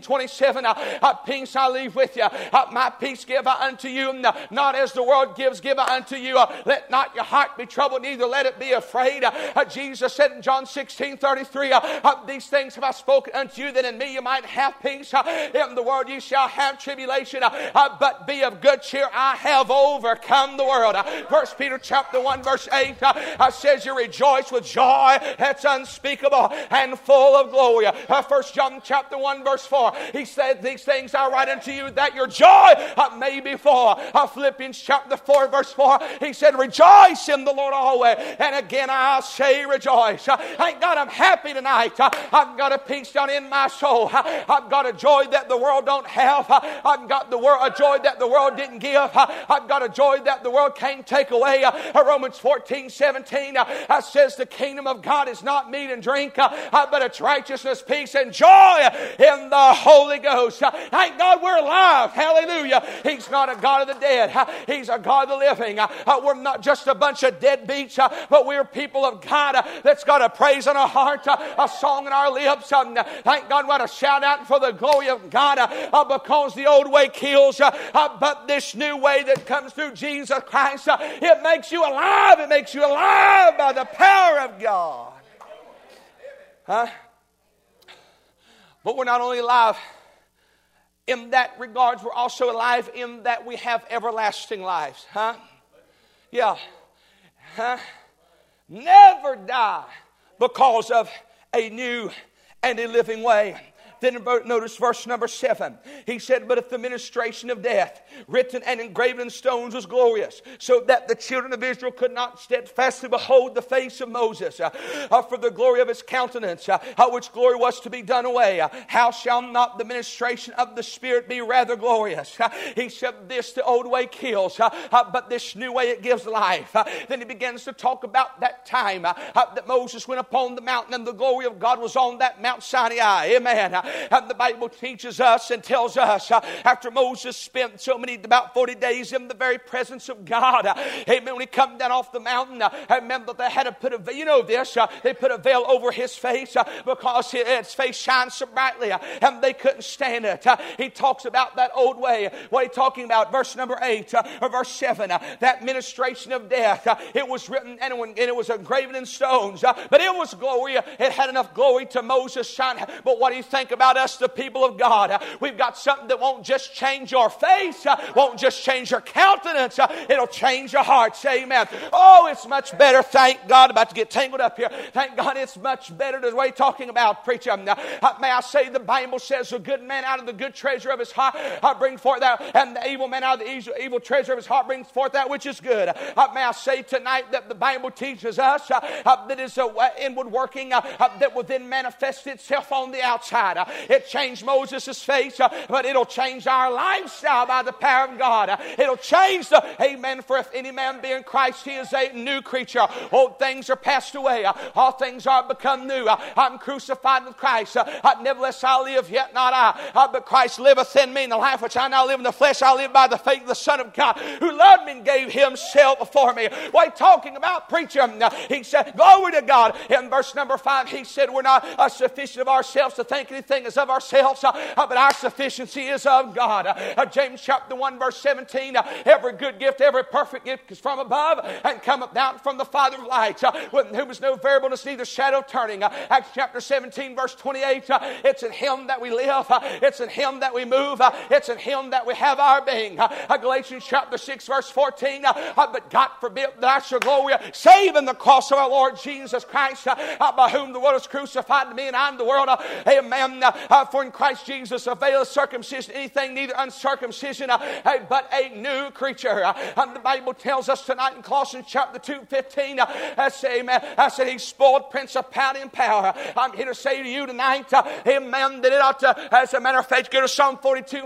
14:27, peace I leave with you. My peace give I unto you. Not as the world gives, give I unto you. Let not your heart be troubled, neither let it be afraid. Jesus said in John 16:33, these things have I spoken unto you, that in me you might have peace. In the world you shall have tribulation, but be of good cheer. I have overcome the world. 1 Peter chapter 1 verse 8 says you rejoice with joy that's unspeakable and full of glory. 1 John chapter 1 verse 4, he said, these things I write unto you that your joy may be full. Philippians chapter 4 verse 4, he said, rejoice in the Lord always. And again I'll say rejoice. Thank God I'm happy tonight. I've got a peace down in my soul. I've got a joy that the world don't have. I've got a joy that the world didn't give. I've got a joy that the world can't take away. Romans 14:17 says the kingdom of God is not meat and drink, but it's righteousness, peace, and joy in the Holy Ghost. Thank God we're alive. Hallelujah. He's not a God of the dead. He's a God of the living. We're not just a bunch of deadbeats, but we're people of God that's got a praise in our heart, a song in our lips. Thank God we ought to shout out for the glory of God, because the old way kills, but this new way that comes through Jesus Christ, it makes you alive. It makes you alive by the power of God. But we're not only alive in that regards, we're also alive in that we have everlasting lives. Yeah. Never die because of a new and a living way. Then notice verse number 7. He said, but if the ministration of death, written and engraved in stones, was glorious, so that the children of Israel could not steadfastly behold the face of Moses, for the glory of his countenance, which glory was to be done away, how shall not the ministration of the Spirit be rather glorious? He said, this the old way kills, but this new way it gives life. Then he begins to talk about that time that Moses went upon the mountain and the glory of God was on that Mount Sinai. Amen. And the Bible teaches us and tells us after Moses spent about 40 days in the very presence of God, amen, when he come down off the mountain, I remember they had to put a veil, they put a veil over his face because his face shines so brightly and they couldn't stand it. He talks about that old way. What are you talking about? Verse number 8 or verse 7, that ministration of death, it was written and it was engraven in stones, but it was glory. It had enough glory to Moses shine. But what do you think about us, the people of God? We've got something that won't just change your face, won't just change your countenance, it'll change your heart. Say amen. Oh, it's much better. Thank God. About to get tangled up here. Thank God it's much better. The way talking about preacher. May I say the Bible says a good man out of the good treasure of his heart brings forth that, and the evil man out of the evil treasure of his heart brings forth that which is good. May I say tonight that the Bible teaches us that is an inward working that will then manifest itself on the outside. It changed Moses' face, but it'll change our lifestyle by the power of God. It'll change the, amen, for if any man be in Christ, he is a new creature. Old things are passed away. All things are become new. I'm crucified with Christ. Nevertheless I live, yet not I, but Christ liveth in me. In the life which I now live in the flesh, I live by the faith of the Son of God, who loved me and gave himself for me. What are you talking about, preacher? He said, glory to God. In verse number 5, he said, we're not sufficient of ourselves to think anything is of ourselves, but our sufficiency is of God. James chapter 1 verse 17, every good gift, every perfect gift is from above and cometh down from the Father of lights, with whom is no variableness, neither shadow of turning. Acts chapter 17 verse 28, it's in him that we live, it's in him that we move, it's in him that we have our being. Galatians chapter 6 verse 14, but God forbid that I shall glory save in the cross of our Lord Jesus Christ, by whom the world is crucified to me and I am the world. Amen. For in Christ Jesus availeth circumcision anything, neither uncircumcision, but a new creature. The Bible tells us tonight in Colossians chapter 2:15, I said he spoiled principality and power. I'm here to say to you tonight, amen, that it ought to, as a matter of fact, go to Psalm 42,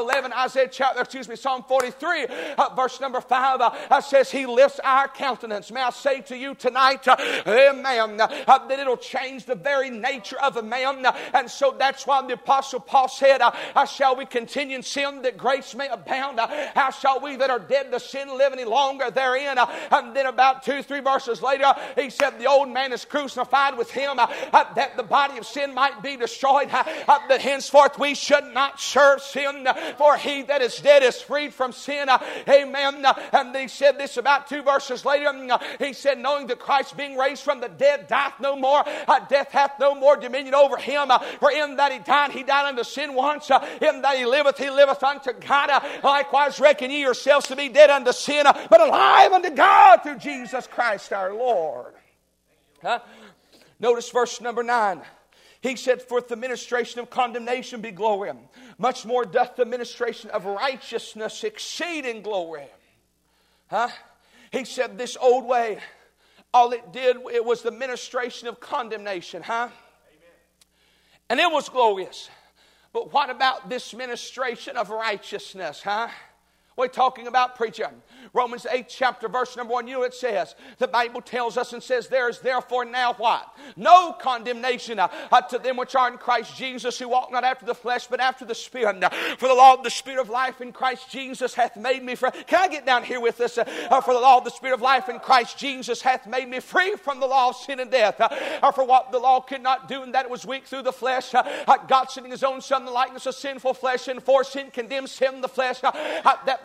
5:11, Psalm 43, verse number 5, says he lifts our countenance. May I say to you tonight, amen, that it'll change the very nature of a man. And so that's why the Apostle Paul said, how shall we continue in sin that grace may abound? How shall we that are dead to sin live any longer therein? And then about 2-3 verses later, he said the old man is crucified with him, that the body of sin might be destroyed, that henceforth we should not serve sin, for he that is dead is freed from sin. Amen. And he said this about 2 verses later. He said, knowing that Christ being raised from the dead dieth no more, death hath no more dominion over him. For in that he died unto sin once. In that he liveth unto God. Likewise reckon ye yourselves to be dead unto sin, but alive unto God through Jesus Christ our Lord. Notice verse number 9. He said, for if the ministration of condemnation be glory, much more doth the ministration of righteousness exceed in glory. He said this old way, all it did, it was the ministration of condemnation. And it was glorious. But what about this ministration of righteousness? We're talking about preacher. Romans 8 chapter verse number 1, you know it says, the Bible tells us and says, there is therefore now what? No condemnation to them which are in Christ Jesus, who walk not after the flesh, but after the Spirit. For the law of the Spirit of life in Christ Jesus hath made me free. Can I get down here with this? For the law of the Spirit of life in Christ Jesus hath made me free from the law of sin and death. For what the law could not do, and that it was weak through the flesh, God sending his own Son in the likeness of sinful flesh, and for sin condemns him the flesh, that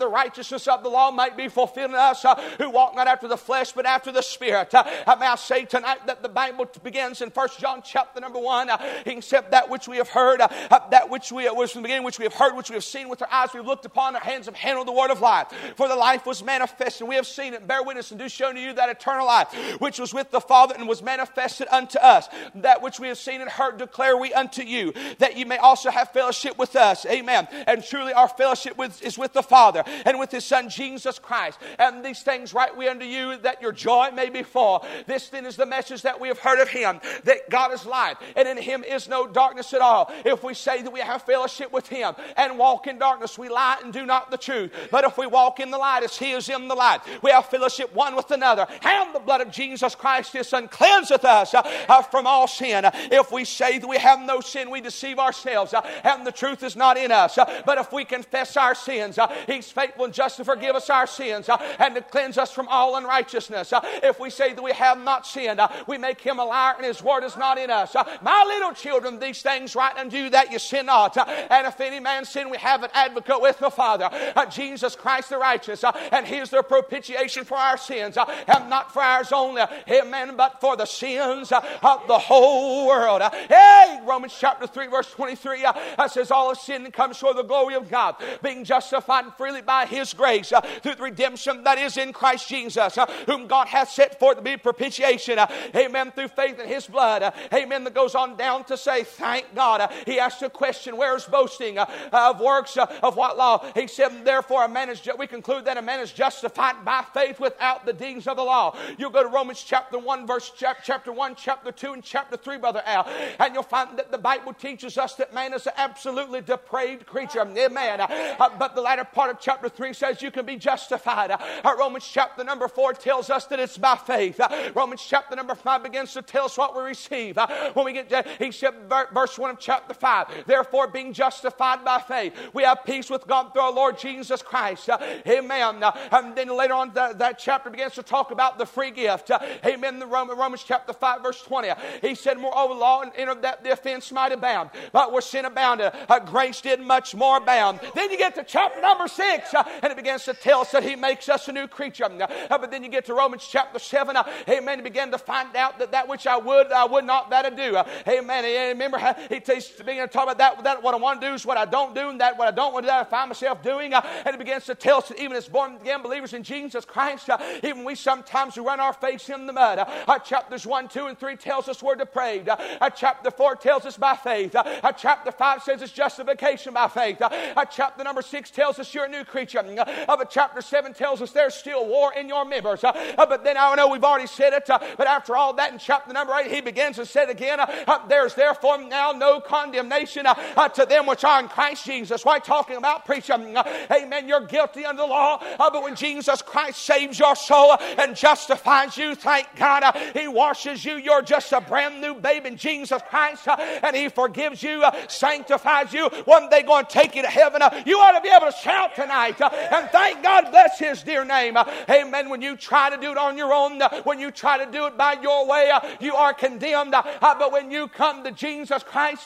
the righteousness of the law might be fulfilled in us who walk not after the flesh but after the Spirit. May I say tonight that the Bible begins in 1 John chapter number 1. Except that which we have heard, that which we was from the beginning, which we have heard, which we have seen with our eyes, we have looked upon, our hands have handled the word of life. For the life was manifested, and we have seen it, bear witness, and do show to you that eternal life, which was with the Father and was manifested unto us. That which we have seen and heard declare we unto you, that you may also have fellowship with us. Amen. And truly our fellowship is with the Father and with His Son Jesus Christ. And these things write we unto you, that your joy may be full. This then is the message that we have heard of Him, that God is light, and in Him is no darkness at all. If we say that we have fellowship with Him and walk in darkness, we lie and do not the truth. But if we walk in the light as He is in the light, we have fellowship one with another. And the blood of Jesus Christ, His Son, cleanseth us from all sin. If we say that we have no sin, we deceive ourselves, and the truth is not in us. But if we confess our sins, He's faithful and just to forgive us our sins and to cleanse us from all unrighteousness. If we say that we have not sinned, we make Him a liar, and His word is not in us. My little children, these things write unto you, that you sin not. And if any man sin, we have an advocate with the Father, Jesus Christ the righteous, and He is the propitiation for our sins, and not for ours only, amen, but for the sins of the whole world. Hey, Romans chapter 3 verse 23 says, all of sin comes short of the glory of God, being justified freely by His grace through the redemption that is in Christ Jesus, whom God hath set forth to be propitiation, amen, through faith in His blood. Amen. That goes on down to say, thank God. He asked a question, where's boasting of works of what law? He said, therefore we conclude that a man is justified by faith without the deeds of the law. You'll go to Romans chapter 1, chapter 1, chapter 2, and chapter 3, Brother Al, and you'll find that the Bible teaches us that man is an absolutely depraved creature. Amen. But the latter part of chapter 3 says you can be justified. Romans chapter number 4 tells us that it's by faith. Romans chapter number 5 begins to tell us what we receive. When we get to, he said, verse 1 of chapter 5, therefore being justified by faith, we have peace with God through our Lord Jesus Christ. Amen. And then later on that chapter begins to talk about the free gift. Amen. The Romans chapter 5 verse 20. He said, moreover law entered that the offense might abound. But where sin abounded, grace did much more abound. Then you get to chapter number 6, and it begins to tell us that He makes us a new creature. But then you get to Romans chapter 7, amen, and begin to find out that which I would not that I do. Amen. And remember, he began to talk about that what I want to do is what I don't do, and that what I don't want to do, I find myself doing. And it begins to tell us that even as born again believers in Jesus Christ, even we sometimes run our face in the mud. Chapters 1, 2, and 3 tells us we're depraved. Chapter 4 tells us by faith. Chapter 5 says it's justification by faith. Chapter number 6 tells us you're a new creature. But chapter 7 tells us there's still war in your members. But then I know we've already said it, but after all that in chapter number 8 he begins to say it again, there's therefore now no condemnation to them which are in Christ Jesus. Why talking about preaching? Amen. You're guilty under the law, but when Jesus Christ saves your soul and justifies you, thank God, He washes you. You're just a brand new babe in Jesus Christ, and He forgives you, sanctifies you. One day going to take you to heaven. You ought to be able to shout tonight and thank God, bless His dear name. Amen. When you try to do it on your own, when you try to do it by your way, you are condemned. But when you come to Jesus Christ,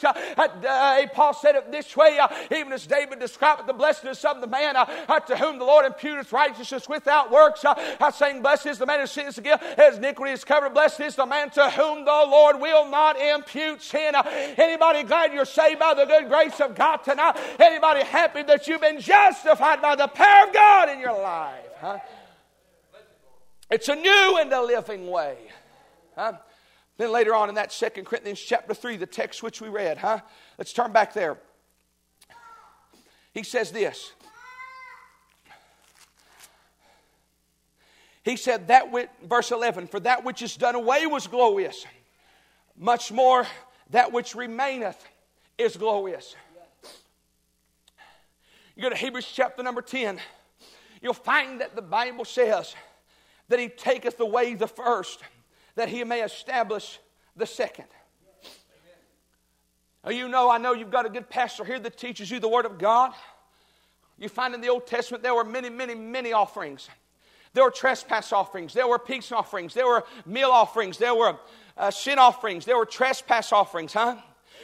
Paul said it this way, even as David described the blessedness of the man to whom the Lord imputeth righteousness without works, saying, blessed is the man who sins again, his iniquity is covered. Blessed is the man to whom the Lord will not impute sin. Anybody glad you're saved by the good grace of God tonight? Anybody happy that you've been justified by the power of God in your life? It's a new and a living way. Then later on in that 2 Corinthians chapter 3, the text which we read, let's turn back there. He says this. He said, verse 11, for that which is done away was glorious. Much more that which remaineth is glorious. You go to Hebrews chapter number 10. You'll find that the Bible says that He taketh away the first, that He may establish the second. Now, I know you've got a good pastor here that teaches you the Word of God. You find in the Old Testament there were many, many, many offerings. There were trespass offerings. There were peace offerings. There were meal offerings. There were sin offerings. There were trespass offerings,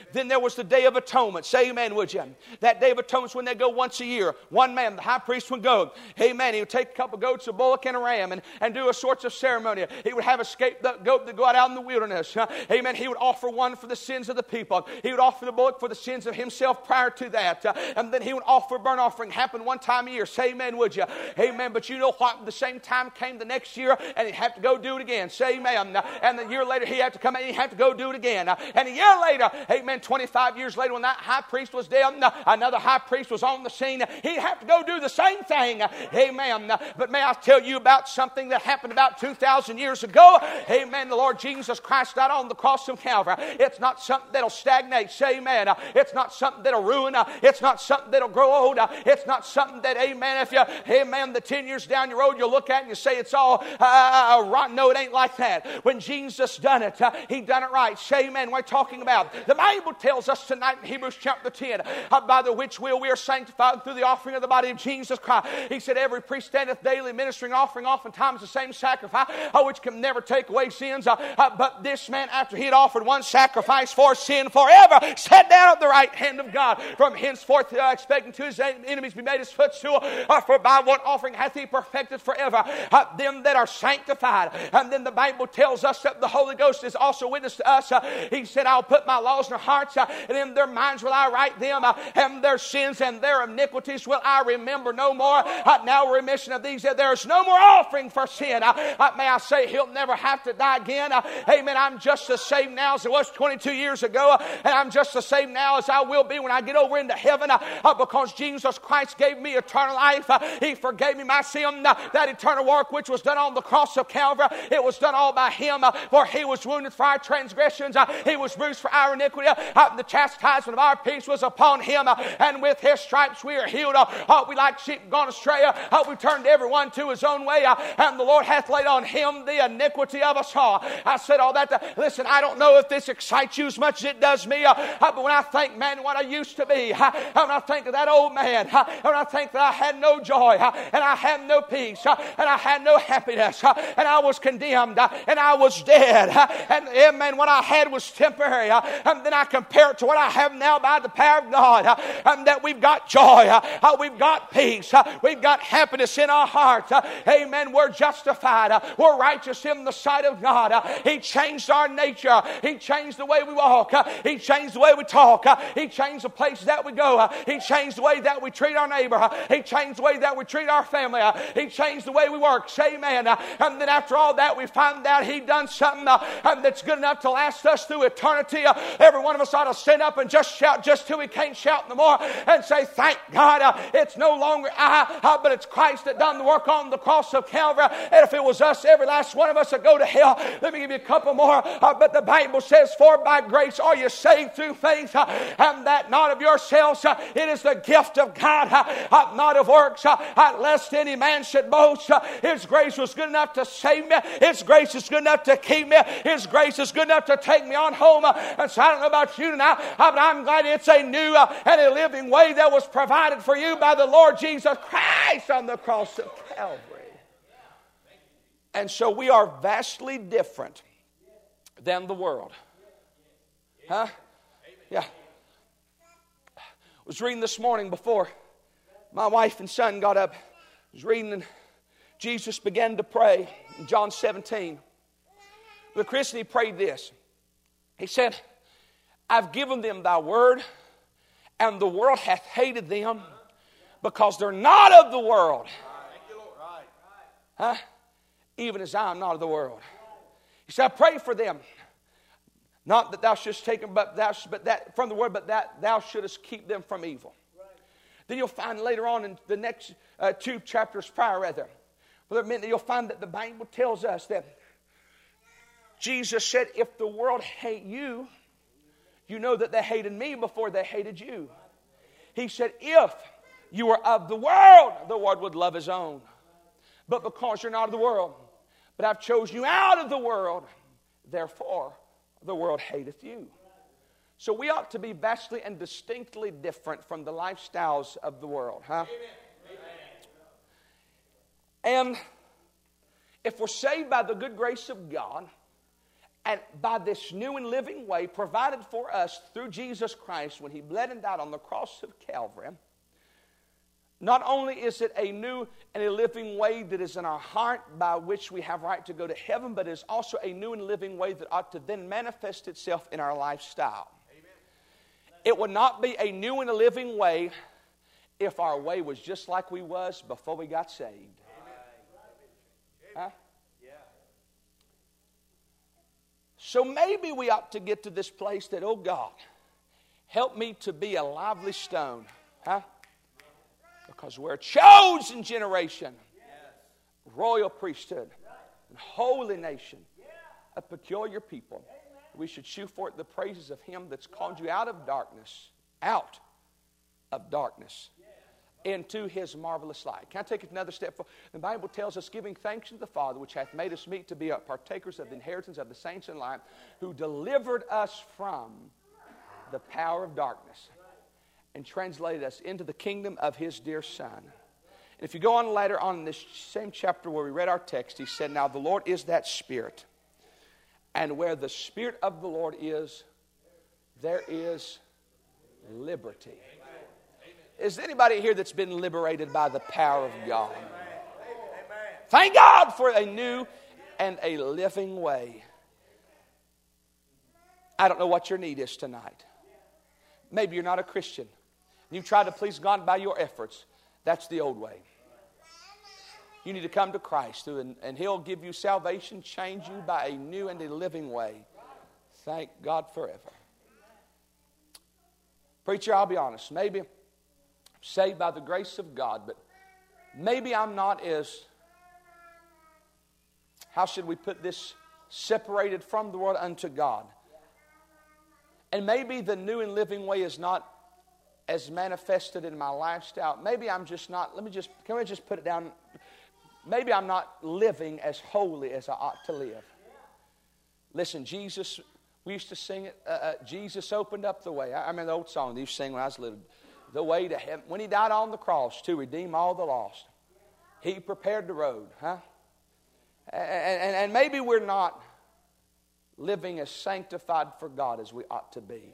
Then there was the Day of Atonement. Say amen, would you? That Day of Atonement is when they go once a year. One man, the high priest, would go. Amen. He would take a couple of goats, a bullock, and a ram, and do a sorts of ceremony. He would have a scapegoat that go out in the wilderness. Amen. He would offer one for the sins of the people. He would offer the bullock for the sins of himself prior to that. And then he would offer a burnt offering. Happened one time a year. Say amen, would you? Amen. But you know what? The same time came the next year, and he'd have to go do it again. Say amen. And the year later, he'd have to come and he'd have to go do it again. And a year later, amen, 25 years later, when that high priest was dead, another high priest was on the scene. He'd have to go do the same thing. Amen. But may I tell you about something that happened about 2,000 years ago? Amen. The Lord Jesus Christ died on the cross of Calvary. It's not something that'll stagnate. Say amen. It's not something that'll ruin. It's not something that'll grow old. It's not something that, amen, if you, amen, the 10 years down your road, you'll look at it and you say it's all rotten. No, it ain't like that. When Jesus done it, He done it right. Say amen. We're talking about. The Bible tells us tonight in Hebrews chapter 10, by the which will we are sanctified through the offering of the body of Jesus Christ. He said, every priest standeth daily ministering, offering oftentimes the same sacrifice, which can never take away sins. But this man, after he had offered one sacrifice for sin forever, sat down at the right hand of God. From henceforth, expecting to his enemies be made his footstool. For by one offering hath he perfected forever them that are sanctified. And then the Bible tells us that the Holy Ghost is also witness to us. He said, I'll put my laws in their hearts, and in their minds will I write them, and their sins and their iniquities will I remember no more. Now remission of these, there is no more offering for sin. May I say, he'll never have to die again. Amen. I'm just as saved now as I was 22 years ago, and I'm just as saved now as I will be when I get over into heaven, because Jesus Christ gave me eternal life. He forgave me my sin. That eternal work which was done on the cross of Calvary, it was done all by Him. For He was wounded for our transgressions, He was bruised for our iniquity. The chastisement of our peace was upon Him, and with His stripes we are healed. We like sheep gone astray, we turned everyone to his own way, and the Lord hath laid on Him the iniquity of us all. I said all that listen, I don't know if this excites you as much as it does me, but when I think, man, what I used to be, and when I think of that old man, and when I think that I had no joy, and I had no peace, and I had no happiness, and I was condemned, and I was dead, and amen, what I had was temporary, and then I compare it to what I have now by the power of God, and that we've got joy, we've got peace, we've got happiness in our hearts, amen, we're justified, we're righteous in the sight of God. He changed our nature, He changed the way we walk, He changed the way we talk, He changed the places that we go, He changed the way that we treat our neighbor, He changed the way that we treat our family, He changed the way we work. Say amen. And then after all that, we find out He done something that's good enough to last us through eternity. Every one of us ought to stand up and just shout just till we can't shout no more and say, thank God, it's no longer I, but it's Christ that done the work on the cross of Calvary. And if it was us, every last one of us would go to hell. Let me give you a couple more. But the Bible says, for by grace are you saved through faith, and that not of yourselves. It is the gift of God, not of works, lest any man should boast. His grace was good enough to save me. His grace is good enough to keep me. His grace is good enough to take me on home. And so I don't know about you tonight, but I'm glad it's a new and a living way that was provided for you by the Lord Jesus Christ on the cross of Calvary. And so we are vastly different than the world. Huh? Yeah. I was reading this morning before my wife and son got up. I was reading, and Jesus began to pray in John 17. The Christian, he prayed this. He said, I've given them thy word, and the world hath hated them because they're not of the world. Huh? Even as I am not of the world. He said, I pray for them. Not that thou shouldst take them but that from the word, but that thou shouldest keep them from evil. Then you'll find later on in the next 2 chapters prior, you'll find that the Bible tells us that Jesus said, if the world hate you, you know that they hated me before they hated you. He said, if you were of the world would love his own. But because you're not of the world, but I've chosen you out of the world, therefore the world hateth you. So we ought to be vastly and distinctly different from the lifestyles of the world. Huh? And if we're saved by the good grace of God, And by this new and living way provided for us through Jesus Christ when He bled and died on the cross of Calvary, not only is it a new and a living way that is in our heart by which we have right to go to heaven, but it is also a new and living way that ought to then manifest itself in our lifestyle. Amen. It would not be a new and a living way if our way was just like we was before we got saved. Huh? So maybe we ought to get to this place that, oh God, help me to be a lively stone. Huh? Because we're a chosen generation, royal priesthood, and holy nation, a peculiar people. We should shew forth the praises of Him that's called you out of darkness, into His marvelous light. Can I take it another step? The Bible tells us, giving thanks to the Father, which hath made us meet to be partakers of the inheritance of the saints in light, who delivered us from the power of darkness and translated us into the kingdom of His dear Son. And if you go on later on in this same chapter where we read our text, He said, now the Lord is that Spirit. And where the Spirit of the Lord is, there is liberty. Is there anybody here that's been liberated by the power of God? Thank God for a new and a living way. I don't know what your need is tonight. Maybe you're not a Christian. You try to please God by your efforts. That's the old way. You need to come to Christ, and He'll give you salvation, change you by a new and a living way. Thank God forever. Preacher, I'll be honest. Maybe I'm saved by the grace of God, but maybe I'm not as, how should we put this, separated from the world unto God. And maybe the new and living way is not as manifested in my lifestyle. Maybe I'm just not, can we just put it down? Maybe I'm not living as holy as I ought to live. Listen, Jesus, we used to sing it, Jesus opened up the way. I remember the old song they used to sing when I was little. The way to heaven. When He died on the cross to redeem all the lost, He prepared the road. Huh? And maybe we're not living as sanctified for God as we ought to be.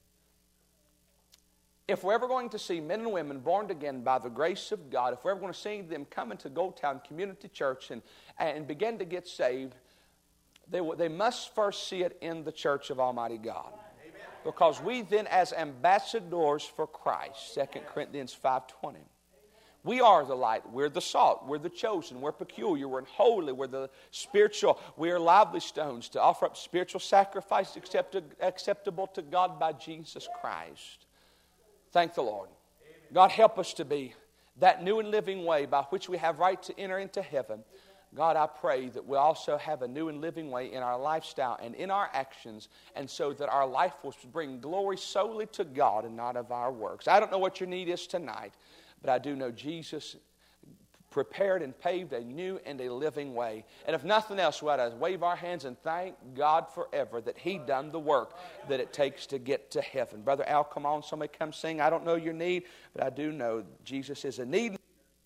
If we're ever going to see men and women born again by the grace of God, if we're ever going to see them come into Goldtown Community Church and begin to get saved, they must first see it in the church of Almighty God. Amen. Because we then, as ambassadors for Christ, 2 Corinthians 5:20, we are the light, we're the salt, we're the chosen, we're peculiar, we're holy, we're the spiritual, we are lively stones to offer up spiritual sacrifice acceptable to God by Jesus Christ. Thank the Lord. God, help us to be that new and living way by which we have right to enter into heaven. God, I pray that we also have a new and living way in our lifestyle and in our actions, and so that our life will bring glory solely to God and not of our works. I don't know what your need is tonight, but I do know Jesus prepared and paved a new and a living way. And if nothing else, we ought to wave our hands and thank God forever that He done the work that it takes to get to heaven. Brother Al, come on, somebody come sing. I don't know your need, but I do know Jesus is a need.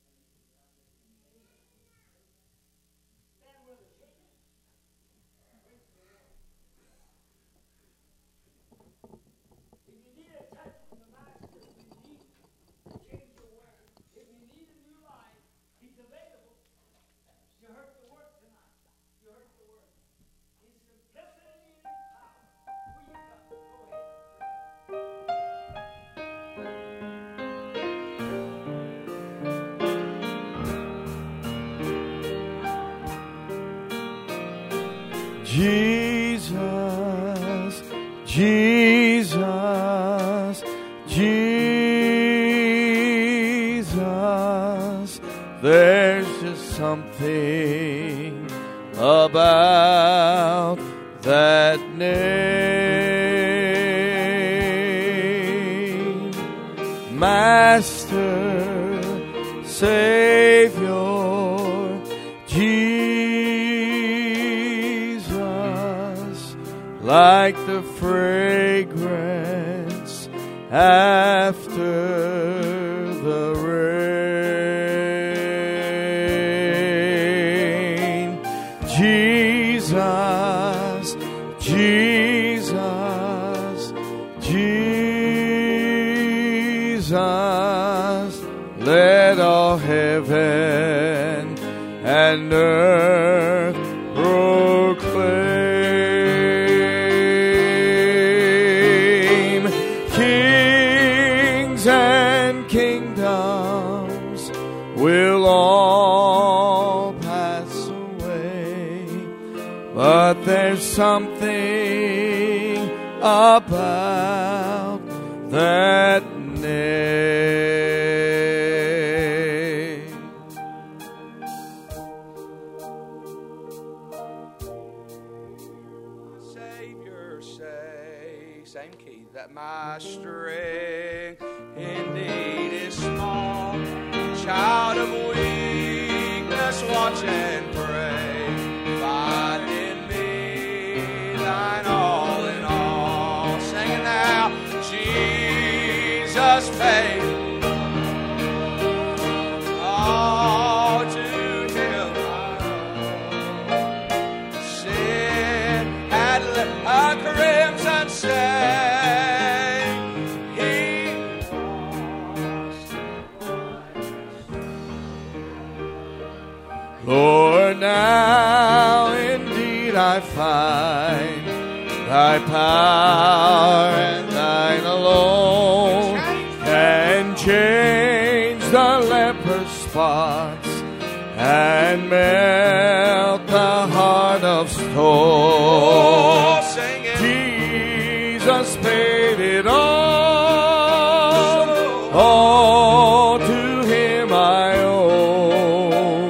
Jesus, Jesus, Jesus, there's just something about that name. Master, Savior, like the fragrance after the rain. Jesus, Jesus, let all heaven and earth proclaim. Kings and kingdoms will all pass away, but there's something about that name. Savior, say, same key, that my strength indeed is small. Child of weakness, watch and pray. Find in me thine all in all. Sing it now. Jesus paid all to Him. Sin had left a crimson stain. He Lord, now indeed I find thy power and thine alone can change the leper's spots and melt the heart of stone. sing it. Jesus paid it all to Him I owe.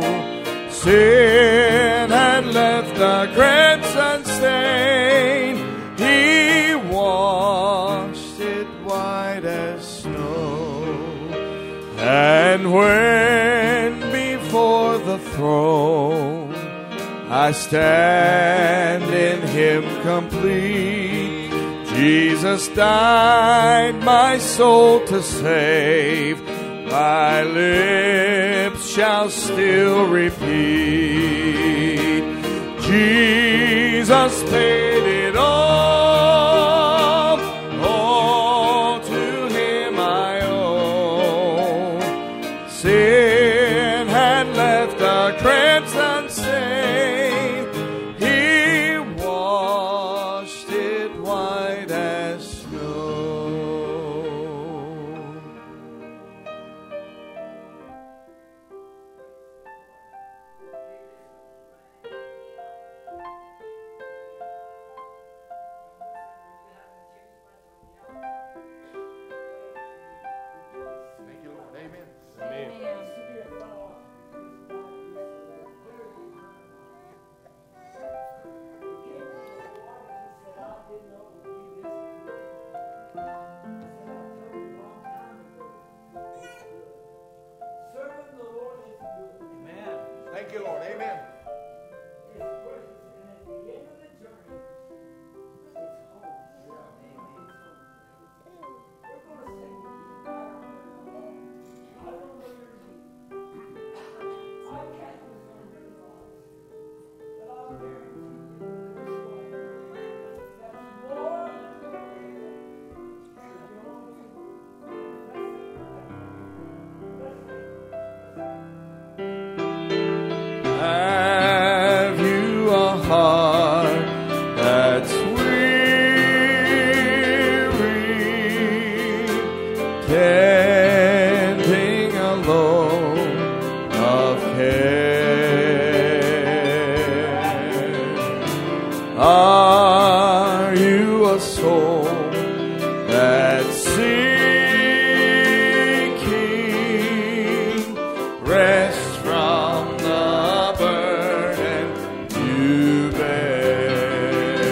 Sin had left a crimson stain, He washed it white as snow. And when before the throne I stand in Him complete, Jesus died my soul to save. My lips shall still repeat, Jesus paid it all to Him I owe. Sin had left a crimson stain, He washed it white as snow. Thank you, Lord. Amen. Thank you, Lord. Amen. Have you a heart that's weary, tending a load of care? Are you a soul that's seeking rest from the burden you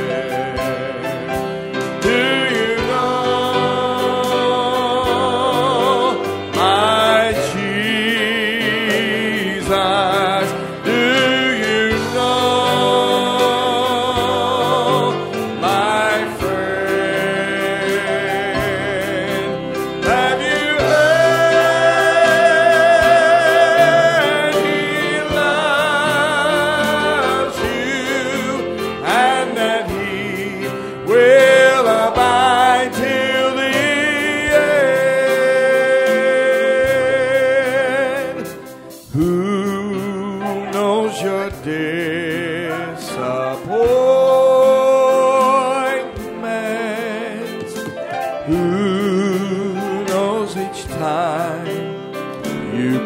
bear? Do you know each time you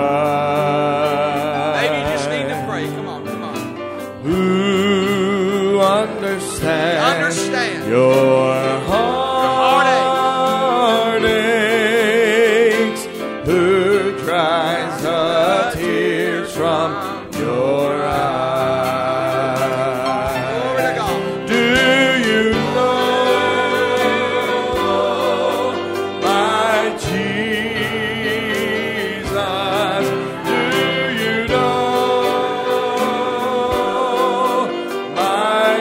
cry. Maybe you just need to pray. Come on. Who understands your heartaches? Who dries the tears from your eyes? Glory to God. Do you know my Jesus? Do you know my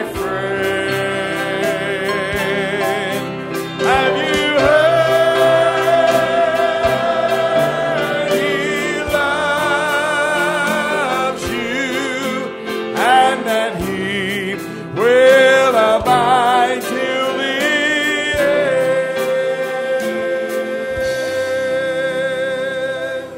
friend? Have you heard He loves you and that He will abide till the end?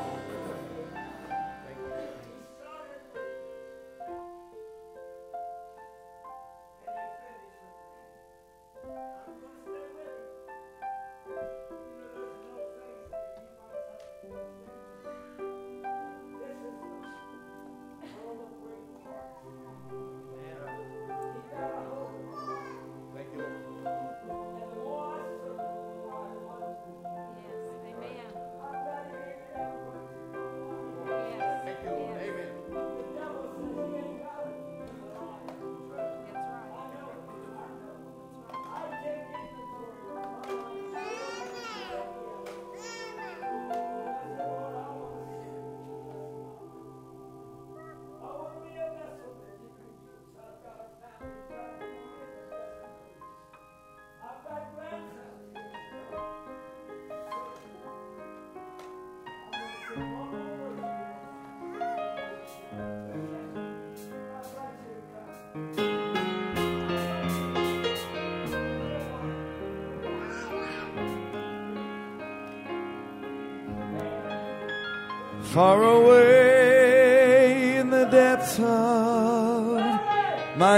Far away in the depths of my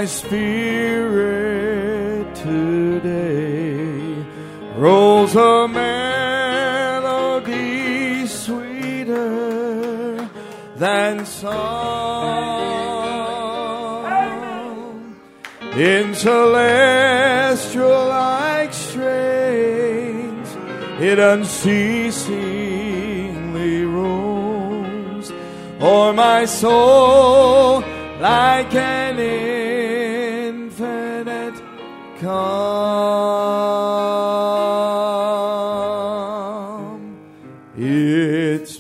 spirit today rolls a melody sweeter than song. In celestial like strains it unceasingly roams o'er my soul like an infinite calm. It's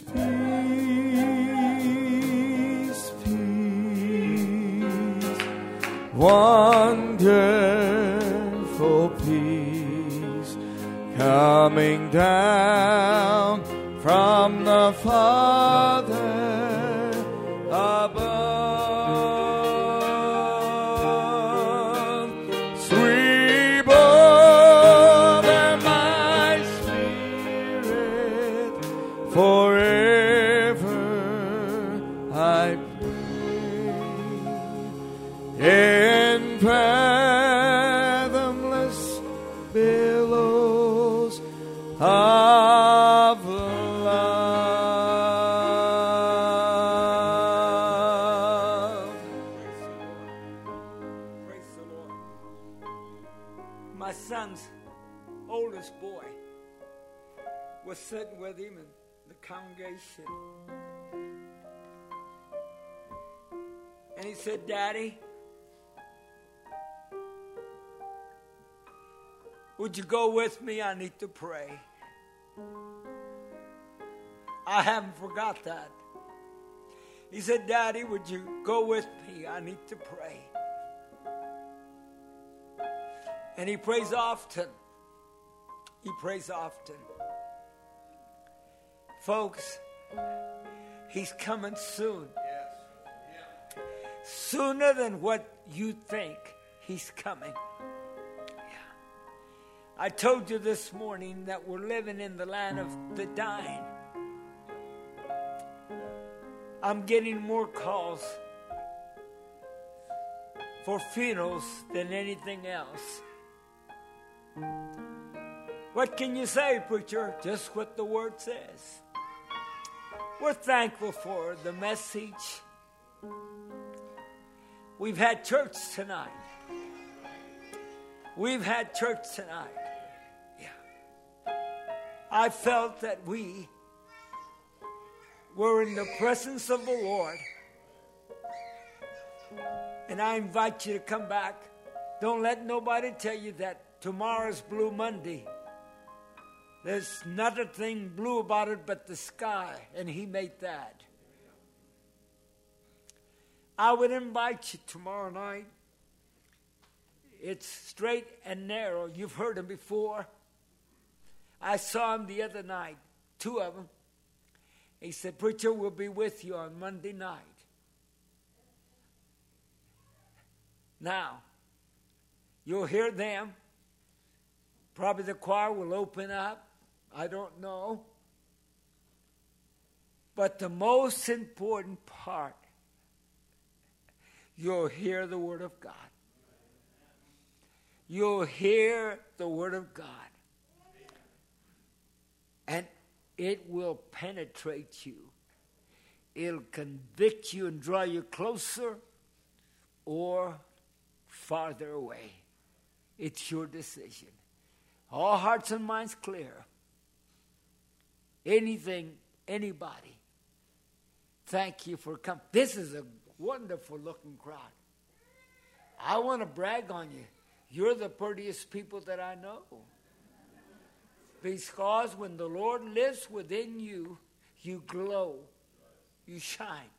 peace, peace, wonderful peace, coming down from the Father above. Sweet more than my spirit, forever I pray. In fathomless billows of love. Praise the Lord. My son's oldest boy was sitting with him in the congregation. And he said, Daddy, would you go with me? I need to pray. I haven't forgot that. He said, Daddy, would you go with me? I need to pray. And he prays often. He prays often. Folks, he's coming soon. Sooner than what you think he's coming. I told you this morning that we're living in the land of the dying. I'm getting more calls for funerals than anything else. What can you say, preacher? Just what the Word says. We're thankful for the message. We've had church tonight. We've had church tonight. Yeah. I felt that we were in the presence of the Lord. And I invite you to come back. Don't let nobody tell you that tomorrow's Blue Monday. There's not a thing blue about it but the sky, and He made that. I would invite you tomorrow night. It's straight and narrow. You've heard Him before. I saw Him the other night, 2 of them. He said, preacher, we'll be with you on Monday night. Now, you'll hear them. Probably the choir will open up. I don't know. But the most important part, you'll hear the Word of God. You'll hear the Word of God. And it will penetrate you. It'll convict you and draw you closer or farther away. It's your decision. All hearts and minds clear. Anything, anybody. Thank you for coming. This is a wonderful looking crowd. I want to brag on you. You're the prettiest people that I know. Because when the Lord lives within you, you glow. You shine.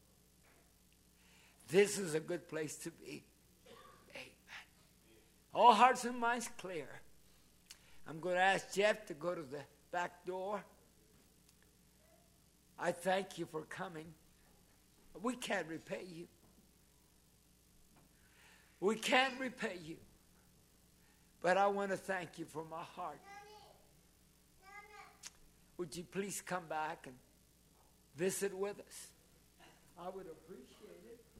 This is a good place to be. Amen. All hearts and minds clear. I'm going to ask Jeff to go to the back door. I thank you for coming. We can't repay you. We can't repay you. But I want to thank you from my heart. Would you please come back and visit with us? I would appreciate it.